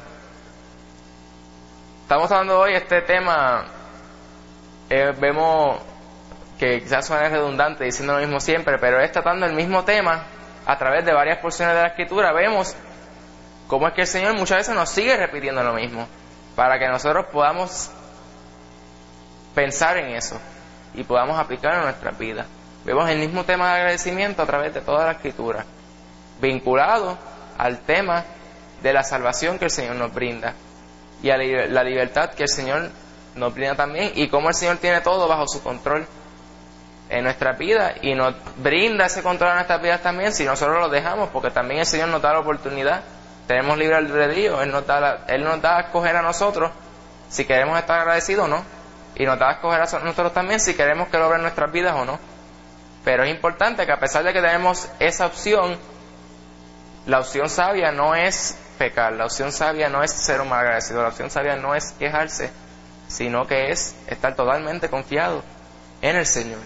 Estamos hablando hoy este tema, eh, vemos que quizás suene redundante diciendo lo mismo siempre, pero es tratando el mismo tema a través de varias porciones de la Escritura. Vemos cómo es que el Señor muchas veces nos sigue repitiendo lo mismo, para que nosotros podamos pensar en eso y podamos aplicarlo en nuestras vidas. Vemos el mismo tema de agradecimiento a través de toda la Escritura, vinculado al tema de la salvación que el Señor nos brinda y a la libertad que el Señor nos brinda también, y cómo el Señor tiene todo bajo su control en nuestras vidas y nos brinda ese control en nuestras vidas también si nosotros lo dejamos, porque también el Señor nos da la oportunidad. Tenemos libre albedrío, Él nos da la, Él nos da a escoger a nosotros si queremos estar agradecidos o no, y nos da a escoger a nosotros también si queremos que lo obre en nuestras vidas o no. Pero es importante que a pesar de que tenemos esa opción, la opción sabia no es pecar, la opción sabia no es ser un malagradecido, la opción sabia no es quejarse, sino que es estar totalmente confiado en el Señor.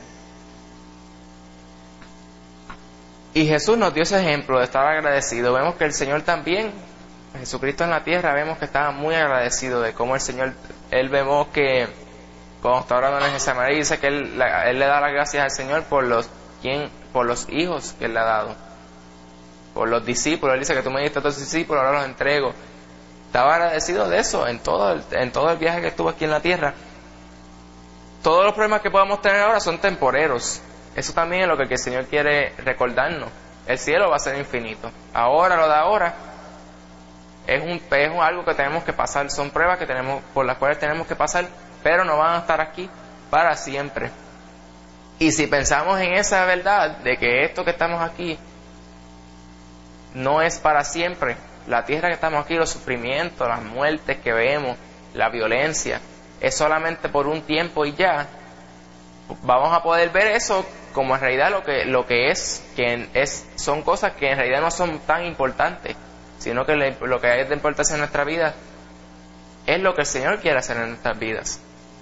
Y Jesús nos dio ese ejemplo de estar agradecido. Vemos que el Señor también, Jesucristo en la tierra, vemos que estaba muy agradecido de cómo el Señor, Él vemos que cuando está orando en el Getsemaní, dice que él, él le da las gracias al Señor por los, ¿quién? Por los hijos que Él le ha dado, por los discípulos. Él dice que tú me diste a tus discípulos, ahora los entrego. Estaba agradecido de eso en todo el, en todo el viaje que estuvo aquí en la tierra. Todos los problemas que podamos tener ahora son temporeros. Eso también es lo que el Señor quiere recordarnos. El cielo va a ser infinito. Ahora, lo de ahora, es un es algo que tenemos que pasar. Son pruebas que tenemos, por las cuales tenemos que pasar, pero no van a estar aquí para siempre. Y si pensamos en esa verdad, de que esto que estamos aquí no es para siempre, la tierra que estamos aquí, los sufrimientos, las muertes que vemos, la violencia, es solamente por un tiempo y ya, vamos a poder ver eso como en realidad lo que lo que es, que es son cosas que en realidad no son tan importantes, sino que le, lo que es de importancia en nuestra vida es lo que el Señor quiere hacer en nuestras vidas.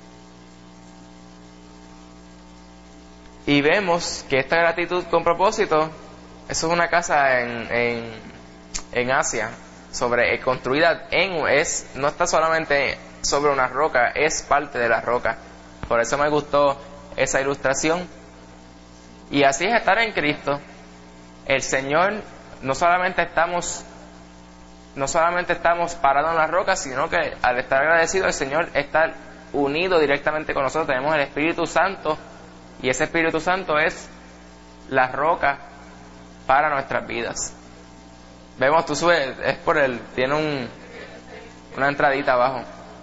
Y vemos que esta gratitud con propósito, eso es una casa en, en, en Asia, sobre, construida en, es, no está solamente sobre una roca, es parte de la roca. Por eso me gustó esa ilustración. Y así es estar en Cristo. El Señor, no solamente estamos, no solamente estamos parados en la roca, sino que al estar agradecido, el Señor está unido directamente con nosotros. Tenemos el Espíritu Santo, y ese Espíritu Santo es la roca para nuestras vidas. Vemos, tú subes, es por el, tiene un, una entradita abajo.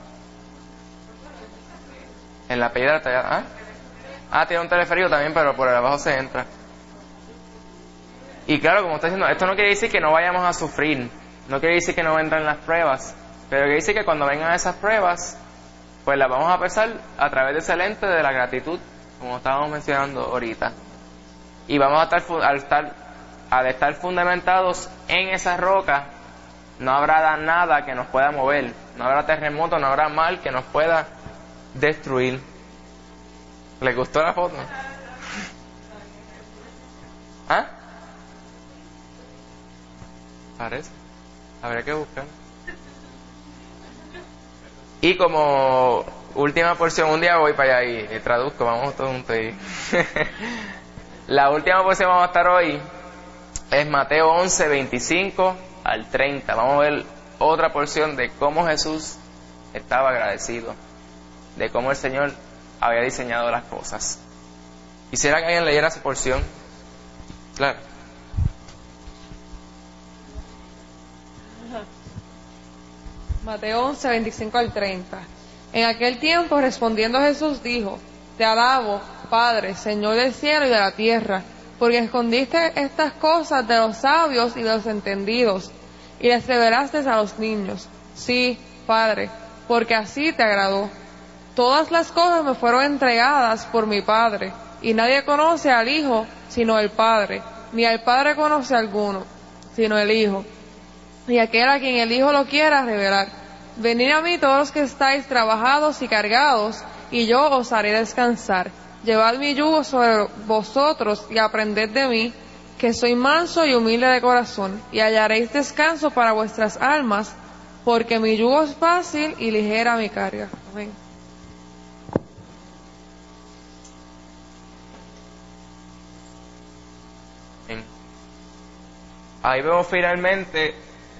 En la piedra, ¿ah? Ah, tiene un teleférico también, pero por el abajo se entra. Y claro, como está diciendo, esto no quiere decir que no vayamos a sufrir, no quiere decir que no vendrán las pruebas, pero quiere decir que cuando vengan esas pruebas, pues las vamos a pasar a través de ese lente de la gratitud, como estábamos mencionando ahorita. Y vamos a estar, al estar, al estar fundamentados en esa roca, no habrá nada que nos pueda mover, no habrá terremoto, no habrá mal que nos pueda destruir. ¿Les gustó la foto? ¿Ah? Parece. Habría que buscar. Y como última porción, un día voy para allá y, y traduzco, vamos todos juntos ahí. La última porción vamos a estar hoy es Mateo once, veinticinco al treinta. Vamos a ver otra porción de cómo Jesús estaba agradecido, de cómo el Señor había diseñado las cosas. Quisiera que alguien leyera esa porción. Claro. Mateo once, veinticinco al treinta. En aquel tiempo, respondiendo Jesús, dijo: Te alabo, Padre, Señor del cielo y de la tierra, porque escondiste estas cosas de los sabios y de los entendidos, y las revelaste a los niños. Sí, Padre, porque así te agradó. Todas las cosas me fueron entregadas por mi Padre, y nadie conoce al Hijo sino el Padre, ni al Padre conoce a alguno, sino el Hijo, y aquel a quien el Hijo lo quiera revelar. Venid a mí todos los que estáis trabajados y cargados, y yo os haré descansar. Llevad mi yugo sobre vosotros y aprended de mí, que soy manso y humilde de corazón, y hallaréis descanso para vuestras almas, porque mi yugo es fácil y ligera mi carga. Amén. Ahí vemos finalmente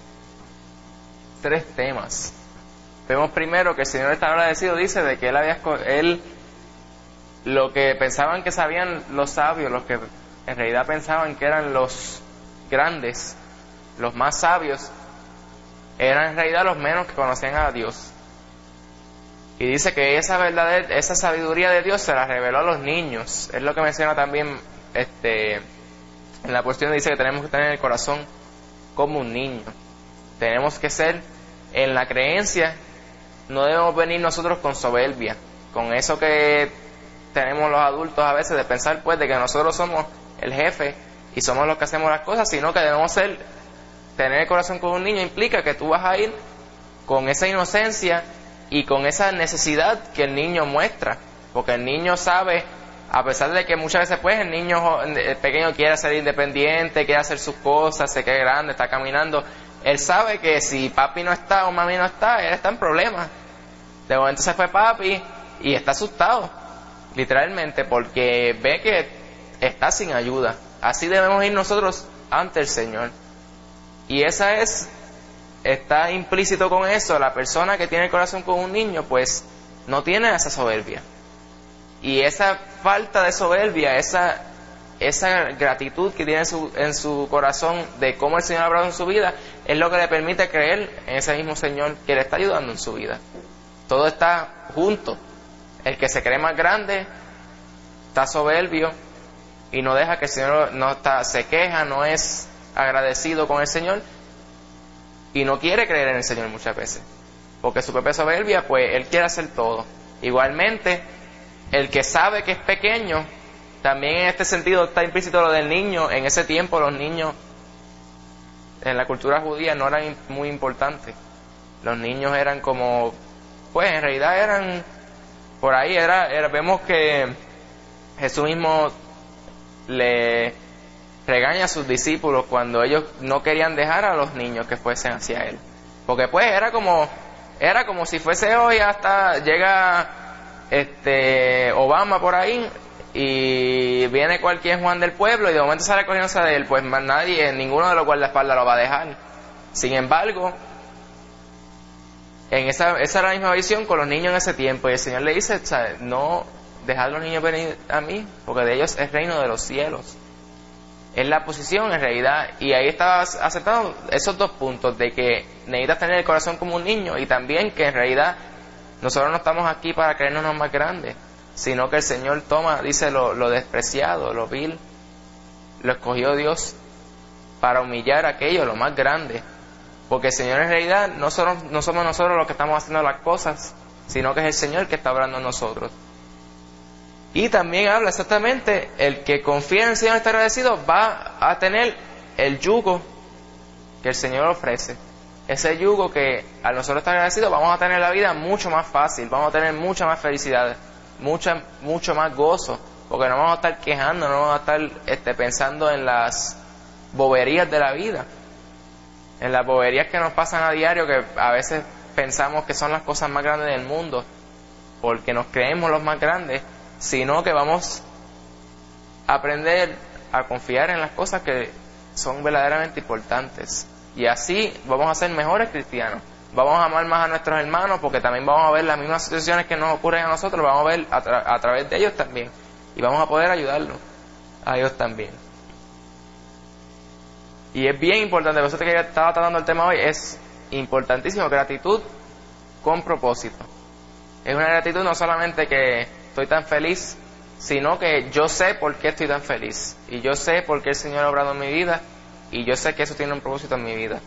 tres temas. Vemos primero que el Señor está agradecido, dice, de que Él había él lo que pensaban que sabían los sabios, los que en realidad pensaban que eran los grandes, los más sabios, eran en realidad los menos que conocían a Dios. Y dice que esa verdad, esa sabiduría de Dios se la reveló a los niños. Es lo que menciona también este en la cuestión, dice que tenemos que tener el corazón como un niño. Tenemos que ser en la creencia, no debemos venir nosotros con soberbia, con eso que tenemos los adultos a veces de pensar pues de que nosotros somos el jefe y somos los que hacemos las cosas, sino que debemos ser, tener el corazón con un niño implica que tú vas a ir con esa inocencia y con esa necesidad que el niño muestra, porque el niño sabe, a pesar de que muchas veces pues el niño el pequeño quiere ser independiente, quiere hacer sus cosas, se cree grande, está caminando, él sabe que si papi no está o mami no está, él está en problemas. De momento se fue papi y está asustado, literalmente, porque ve que está sin ayuda. Así debemos ir nosotros ante el Señor. Y esa es, está implícito con eso, la persona que tiene el corazón con un niño, pues no tiene esa soberbia. Y esa falta de soberbia, esa, esa gratitud que tiene en su, en su corazón de cómo el Señor ha obrado en su vida, es lo que le permite creer en ese mismo Señor que le está ayudando en su vida. Todo está junto. El que se cree más grande está soberbio y no deja que el Señor, no está, se queja, no es agradecido con el Señor y no quiere creer en el Señor muchas veces, porque su propia soberbia, pues él quiere hacer todo. Igualmente, el que sabe que es pequeño, también en este sentido está implícito lo del niño. En ese tiempo los niños en la cultura judía no eran muy importantes. Los niños eran como, pues en realidad eran, por ahí era, era vemos que Jesús mismo le regaña a sus discípulos cuando ellos no querían dejar a los niños que fuesen hacia él, porque pues era como era como si fuese hoy, hasta llega este Obama por ahí y viene cualquier Juan del pueblo y de momento sale cogiéndose de él, pues más nadie, ninguno de los guardaespaldas lo va a dejar. Sin embargo, en esa esa era la misma visión con los niños en ese tiempo, y el Señor le dice, ¿sabes? No, dejad a los niños venir a mí, porque de ellos es el reino de los cielos. Es la posición en realidad, y ahí estaba aceptando esos dos puntos, de que necesitas tener el corazón como un niño, y también que en realidad nosotros no estamos aquí para creernos más grandes, sino que el Señor toma, dice, lo, lo despreciado, lo vil, lo escogió Dios para humillar a aquello, lo más grande, porque el Señor en realidad no, solo, no somos nosotros los que estamos haciendo las cosas, sino que es el Señor que está obrando en nosotros. Y también habla exactamente, el que confía en el Señor y está agradecido va a tener el yugo que el Señor ofrece. Ese yugo que al nosotros estar agradecidos vamos a tener la vida mucho más fácil, vamos a tener mucha más felicidad, mucha, mucho más gozo, porque no vamos a estar quejando, no vamos a estar este, pensando en las boberías de la vida, en las boberías que nos pasan a diario, que a veces pensamos que son las cosas más grandes del mundo, porque nos creemos los más grandes, sino que vamos a aprender a confiar en las cosas que son verdaderamente importantes, y así vamos a ser mejores cristianos. Vamos a amar más a nuestros hermanos, porque también vamos a ver las mismas situaciones que nos ocurren a nosotros, vamos a ver a, tra- a través de ellos también, y vamos a poder ayudarlos a ellos también. Y es bien importante, por eso que estaba tratando el tema hoy, es importantísimo, gratitud con propósito. Es una gratitud no solamente que estoy tan feliz, sino que yo sé por qué estoy tan feliz, y yo sé por qué el Señor ha obrado en mi vida, y yo sé que eso tiene un propósito en mi vida.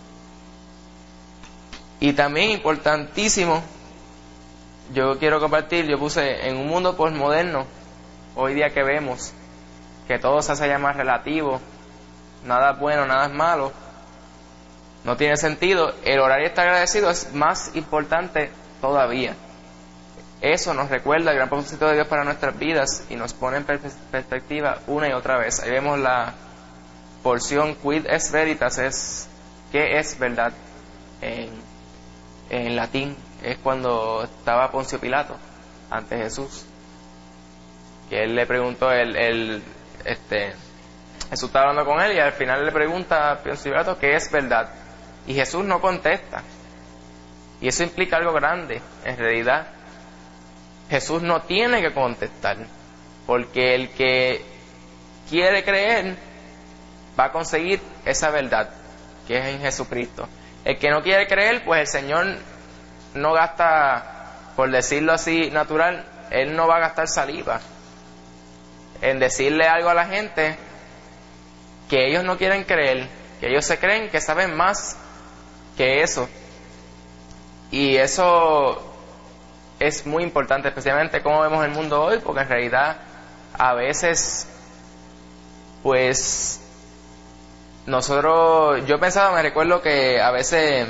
Y también importantísimo, yo quiero compartir, yo puse, en un mundo postmoderno, hoy día que vemos que todo se hace ya más relativo, nada es bueno, nada es malo, no tiene sentido, el orar y estar agradecido es más importante todavía. Eso nos recuerda el gran propósito de Dios para nuestras vidas y nos pone en per- perspectiva una y otra vez. Ahí vemos la porción quid est veritas, es qué es verdad en, en latín. Es cuando estaba Poncio Pilato ante Jesús, que él le preguntó, el, el, este, Jesús estaba hablando con él y al final le pregunta a Poncio Pilato qué es verdad, y Jesús no contesta, y eso implica algo grande. En realidad Jesús no tiene que contestar, porque el que quiere creer va a conseguir esa verdad que es en Jesucristo. El que no quiere creer, pues el Señor no gasta, por decirlo así natural, Él no va a gastar saliva en decirle algo a la gente que ellos no quieren creer, que ellos se creen que saben más que eso. Y eso es muy importante, especialmente cómo vemos el mundo hoy, porque en realidad a veces, pues, nosotros, yo pensaba, me recuerdo que a veces,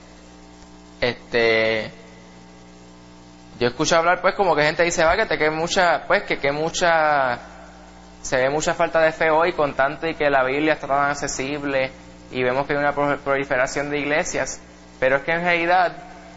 este, yo escucho hablar, pues, como que gente dice, va, que te que mucha, pues, que que mucha, se ve mucha falta de fe hoy con tanto y que la Biblia está tan accesible y vemos que hay una proliferación de iglesias, pero es que en realidad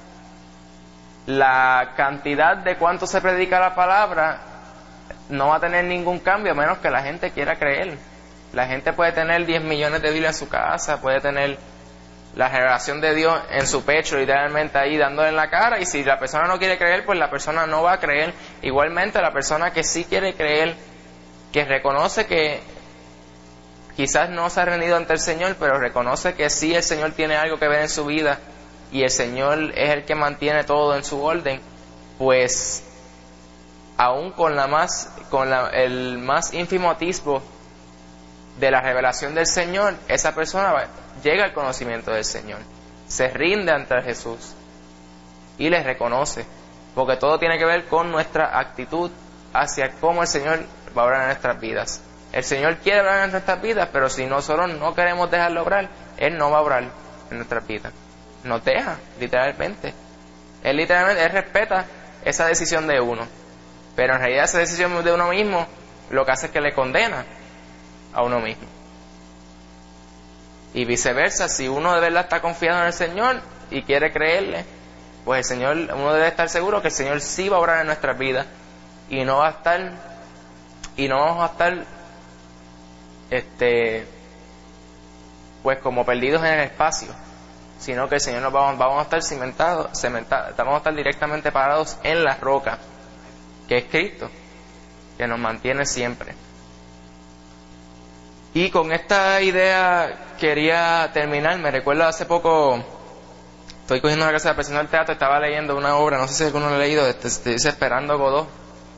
la cantidad de cuánto se predica la palabra no va a tener ningún cambio a menos que la gente quiera creer. La gente puede tener diez millones de Biblias en su casa, puede tener la revelación de Dios en su pecho, literalmente ahí dándole en la cara, y si la persona no quiere creer, pues la persona no va a creer. Igualmente la persona que sí quiere creer, que reconoce que quizás no se ha rendido ante el Señor, pero reconoce que sí el Señor tiene algo que ver en su vida y el Señor es el que mantiene todo en su orden, pues aún con la más con la, el más ínfimo atisbo de la revelación del Señor, esa persona va, llega al conocimiento del Señor, se rinde ante Jesús y le reconoce, porque todo tiene que ver con nuestra actitud hacia cómo el Señor va a obrar en nuestras vidas. El Señor quiere obrar en nuestras vidas, pero si nosotros no queremos dejarlo obrar, Él no va a obrar en nuestras vidas. Nos deja, literalmente. Él literalmente, Él respeta esa decisión de uno. Pero en realidad esa decisión de uno mismo lo que hace es que le condena a uno mismo. Y viceversa, si uno de verdad está confiado en el Señor y quiere creerle, pues el Señor, uno debe estar seguro que el Señor sí va a obrar en nuestras vidas y no va a estar, y no vamos a estar, este, pues como perdidos en el espacio, sino que el Señor nos va, vamos a estar cimentados, cementados, vamos a estar directamente parados en la roca, que es Cristo, que nos mantiene siempre. Y con esta idea quería terminar. Me recuerdo hace poco, estoy cogiendo una clase de presión del teatro, estaba leyendo una obra, no sé si alguno lo ha leído, este, dice Esperando a Godot,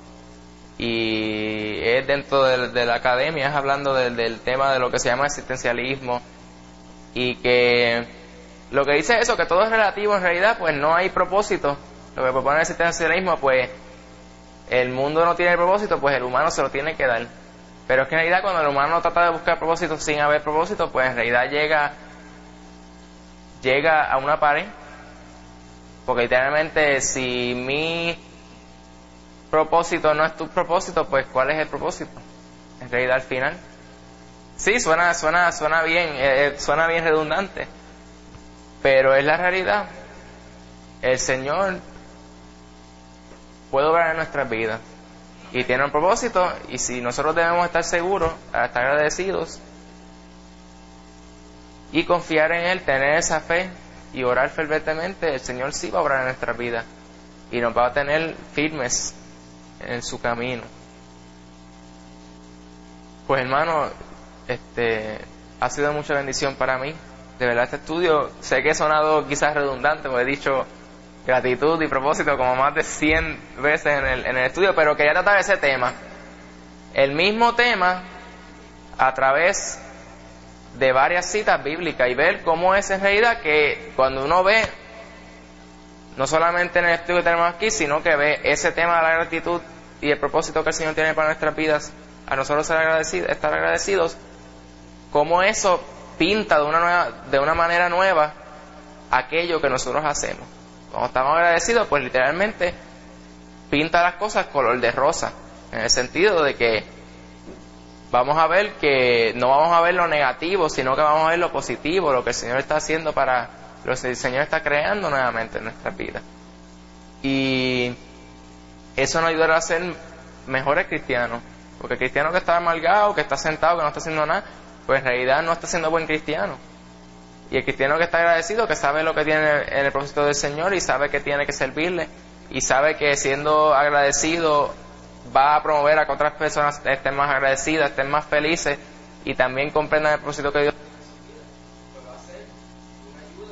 y es dentro de, de la academia, es hablando del, del tema de lo que se llama existencialismo, y que lo que dice eso, que todo es relativo en realidad, pues no hay propósito. Lo que propone el existencialismo, pues el mundo no tiene propósito, pues el humano se lo tiene que dar. Pero es que en realidad cuando el humano trata de buscar propósito sin haber propósito, pues en realidad llega llega a una pared, porque literalmente si mi propósito no es tu propósito, pues ¿cuál es el propósito? En realidad al final sí, suena suena suena bien, eh, suena bien redundante, pero es la realidad. El Señor puede obrar en nuestras vidas y tiene un propósito, y si nosotros debemos estar seguros, estar agradecidos y confiar en Él, tener esa fe y orar fervientemente, el Señor sí va a obrar en nuestras vidas y nos va a tener firmes en su camino. Pues hermano, este ha sido mucha bendición para mí. De verdad este estudio, sé que he sonado quizás redundante, porque he dicho gratitud y propósito como más de cien veces en el, en el estudio, pero quería tratar ese tema, el mismo tema a través de varias citas bíblicas y ver cómo es en realidad que cuando uno ve, no solamente en el estudio que tenemos aquí, sino que ve ese tema de la gratitud y el propósito que el Señor tiene para nuestras vidas, a nosotros ser agradecidos, estar agradecidos, cómo eso pinta de una nueva, de una manera nueva aquello que nosotros hacemos. Cuando estamos agradecidos, pues literalmente pinta las cosas color de rosa, en el sentido de que vamos a ver que no vamos a ver lo negativo, sino que vamos a ver lo positivo, lo que el Señor está haciendo para, lo que el Señor está creando nuevamente en nuestras vidas. Y eso nos ayudará a ser mejores cristianos, porque el cristiano que está amargado, que está sentado, que no está haciendo nada, pues en realidad no está siendo buen cristiano. Y el cristiano que está agradecido, que sabe lo que tiene en el propósito del Señor y sabe que tiene que servirle y sabe que siendo agradecido va a promover a que otras personas estén más agradecidas, estén más felices y también comprendan el propósito que Dios tiene, pues va a ser una ayuda.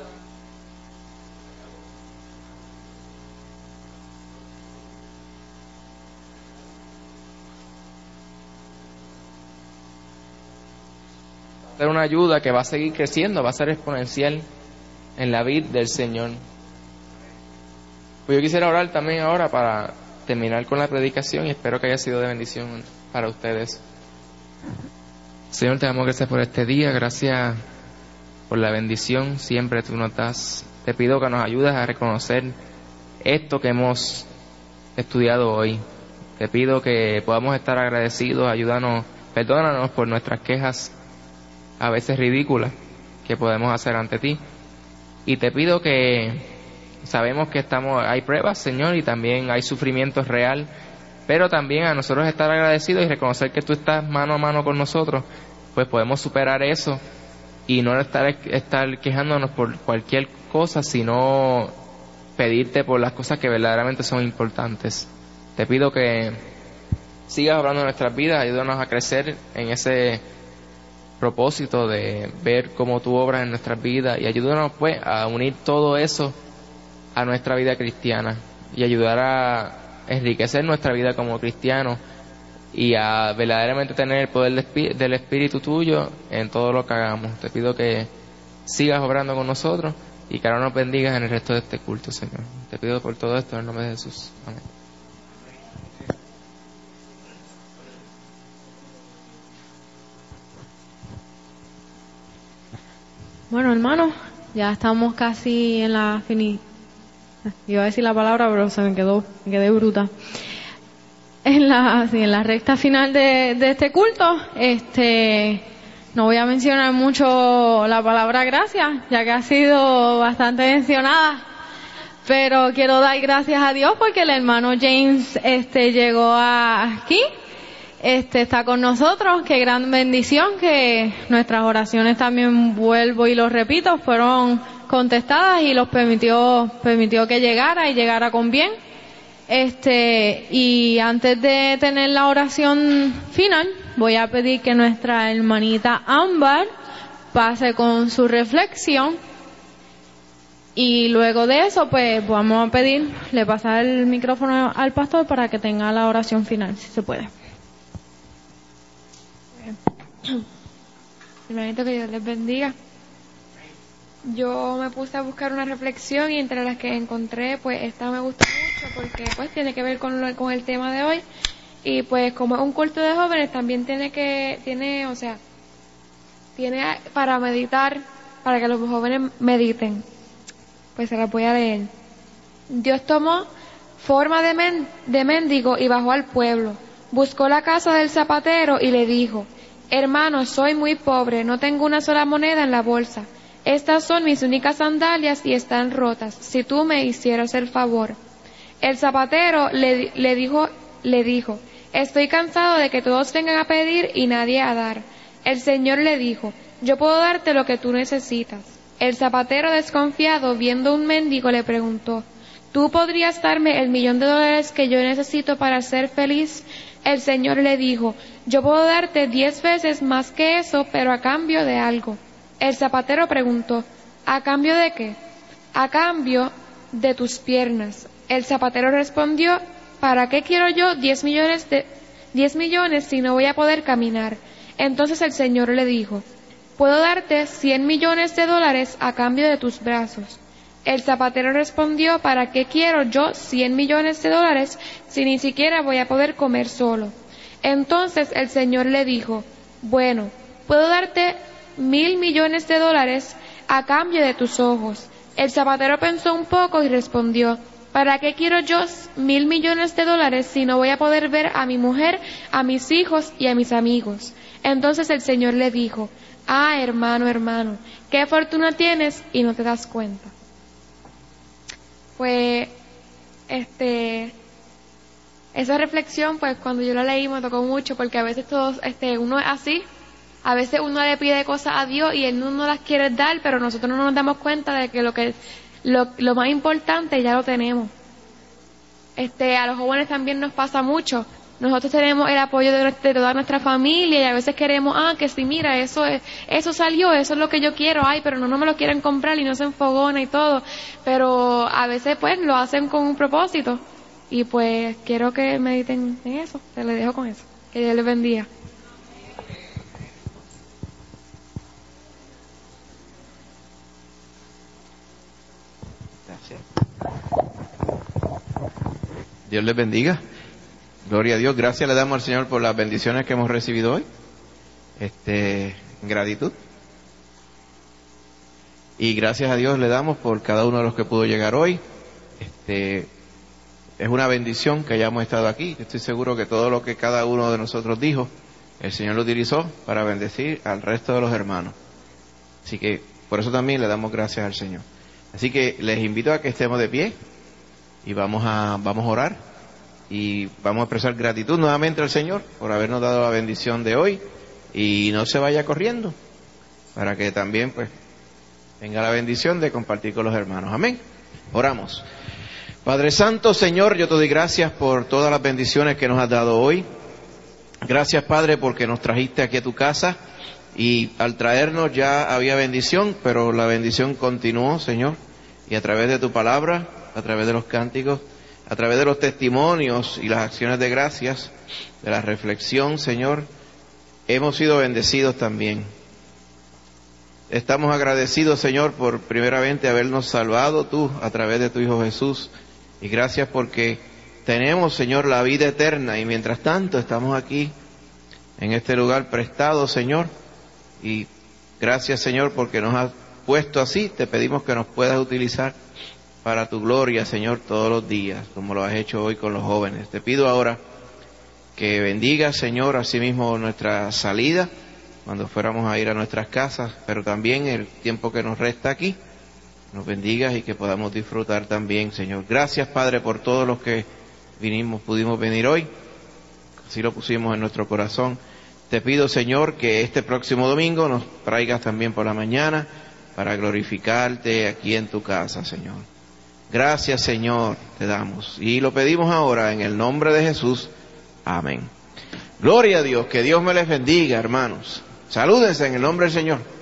Va a ser una ayuda que va a seguir creciendo, va a ser exponencial en la vida del Señor. Pues yo quisiera orar también ahora para terminar con la predicación y espero que haya sido de bendición para ustedes. Señor, te damos gracias por este día, gracias por la bendición siempre tú nos das. Te pido que nos ayudes a reconocer esto que hemos estudiado hoy. Te pido que podamos estar agradecidos, ayúdanos, perdónanos por nuestras quejas a veces ridículas que podemos hacer ante ti. Y te pido que sabemos que estamos, hay pruebas, Señor, y también hay sufrimiento real, pero también a nosotros estar agradecidos y reconocer que tú estás mano a mano con nosotros, pues podemos superar eso y no estar, estar quejándonos por cualquier cosa, sino pedirte por las cosas que verdaderamente son importantes. Te pido que sigas obrando en nuestras vidas, ayúdanos a crecer en ese propósito de ver cómo tú obras en nuestras vidas y ayúdanos pues a unir todo eso a nuestra vida cristiana y ayudar a enriquecer nuestra vida como cristianos y a verdaderamente tener el poder del Espíritu tuyo en todo lo que hagamos. Te pido que sigas obrando con nosotros y que ahora nos bendigas en el resto de este culto, Señor. Te pido por todo esto en el nombre de Jesús. Amén. Bueno, hermanos, ya estamos casi en la fini... Iba a decir la palabra, pero se me quedó, me quedé bruta. En la, sí, en la recta final de, de este culto, este, no voy a mencionar mucho la palabra gracias, ya que ha sido bastante mencionada, pero quiero dar gracias a Dios porque el hermano James, este, llegó a, aquí, este, está con nosotros. Qué gran bendición que nuestras oraciones también, vuelvo y lo repito, fueron contestadas y los permitió, permitió que llegara y llegara con bien. Este, y antes de tener la oración final, voy a pedir que nuestra hermanita Ámbar pase con su reflexión y luego de eso, pues vamos a pedir, le pasar el micrófono al pastor para que tenga la oración final, si se puede. Hermanito, que Dios les bendiga. Yo me puse a buscar una reflexión y entre las que encontré, pues esta me gustó mucho porque pues tiene que ver con, lo, con el tema de hoy y pues como es un culto de jóvenes también tiene que, tiene, o sea, tiene para meditar, para que los jóvenes mediten. Pues se la voy a leer. Dios tomó forma de, men, de mendigo y bajó al pueblo. Buscó la casa del zapatero y le dijo: hermano, soy muy pobre, no tengo una sola moneda en la bolsa. Estas son mis únicas sandalias y están rotas. Si tú me hicieras el favor. El zapatero le, le dijo, le dijo, estoy cansado de que todos vengan a pedir y nadie a dar. El Señor le dijo, yo puedo darte lo que tú necesitas. El zapatero, desconfiado, viendo un mendigo, le preguntó, ¿tú podrías darme el millón de dólares que yo necesito para ser feliz? El Señor le dijo, yo puedo darte diez veces más que eso, pero a cambio de algo. El zapatero preguntó, ¿a cambio de qué? A cambio de tus piernas. El zapatero respondió, ¿para qué quiero yo diez millones de, diez millones si no voy a poder caminar? Entonces el Señor le dijo, puedo darte cien millones de dólares a cambio de tus brazos. El zapatero respondió, ¿para qué quiero yo cien millones de dólares si ni siquiera voy a poder comer solo? Entonces el Señor le dijo, bueno, puedo darte mil millones de dólares a cambio de tus ojos. El zapatero pensó un poco y respondió, ¿para qué quiero yo mil millones de dólares si no voy a poder ver a mi mujer, a mis hijos y a mis amigos? Entonces el Señor le dijo, ah, hermano, hermano, qué fortuna tienes y no te das cuenta. Pues, este, esa reflexión, pues cuando yo la leí me tocó mucho porque a veces todos, este, uno es así. A veces uno le pide cosas a Dios y Él no nos las quiere dar, pero nosotros no nos damos cuenta de que lo que lo, lo más importante ya lo tenemos. Este, a los jóvenes también nos pasa mucho. Nosotros tenemos el apoyo de, de toda nuestra familia y a veces queremos, ah, que sí, mira, eso es, eso salió, eso es lo que yo quiero, ay, pero no, no me lo quieren comprar y no se enfogona y todo. Pero a veces pues lo hacen con un propósito y pues quiero que mediten en eso. Te les dejo con eso. Que Dios les bendiga. Gracias. Dios les bendiga. Gloria a Dios. Gracias le damos al Señor por las bendiciones que hemos recibido hoy. Este, en gratitud. Y gracias a Dios le damos por cada uno de los que pudo llegar hoy. Este, es una bendición que hayamos estado aquí. Estoy seguro que todo lo que cada uno de nosotros dijo, el Señor lo utilizó para bendecir al resto de los hermanos. Así que por eso también le damos gracias al Señor. Así que les invito a que estemos de pie y vamos a, vamos a orar y vamos a expresar gratitud nuevamente al Señor por habernos dado la bendición de hoy, y no se vaya corriendo para que también pues tenga la bendición de compartir con los hermanos. Amén. Oramos. Padre Santo, Señor, yo te doy gracias por todas las bendiciones que nos has dado hoy. Gracias, Padre, porque nos trajiste aquí a tu casa, y al traernos ya había bendición, pero la bendición continuó, Señor, y a través de tu palabra, a través de los cánticos, a través de los testimonios y las acciones de gracias, de la reflexión, Señor, hemos sido bendecidos también. Estamos agradecidos, Señor, por primeramente habernos salvado tú a través de tu Hijo Jesús, y gracias porque tenemos, Señor, la vida eterna, y mientras tanto estamos aquí en este lugar prestado, Señor, y gracias, Señor, porque nos has puesto así. Te pedimos que nos puedas utilizar para tu gloria, Señor, todos los días, como lo has hecho hoy con los jóvenes. Te pido ahora que bendiga, Señor, asimismo nuestra salida, cuando fuéramos a ir a nuestras casas, pero también el tiempo que nos resta aquí, nos bendigas y que podamos disfrutar también, Señor. Gracias, Padre, por todos los que vinimos, pudimos venir hoy, así lo pusimos en nuestro corazón. Te pido, Señor, que este próximo domingo nos traigas también por la mañana para glorificarte aquí en tu casa, Señor. Gracias, Señor, te damos. Y lo pedimos ahora en el nombre de Jesús. Amén. Gloria a Dios. Que Dios me les bendiga, hermanos. Salúdense en el nombre del Señor.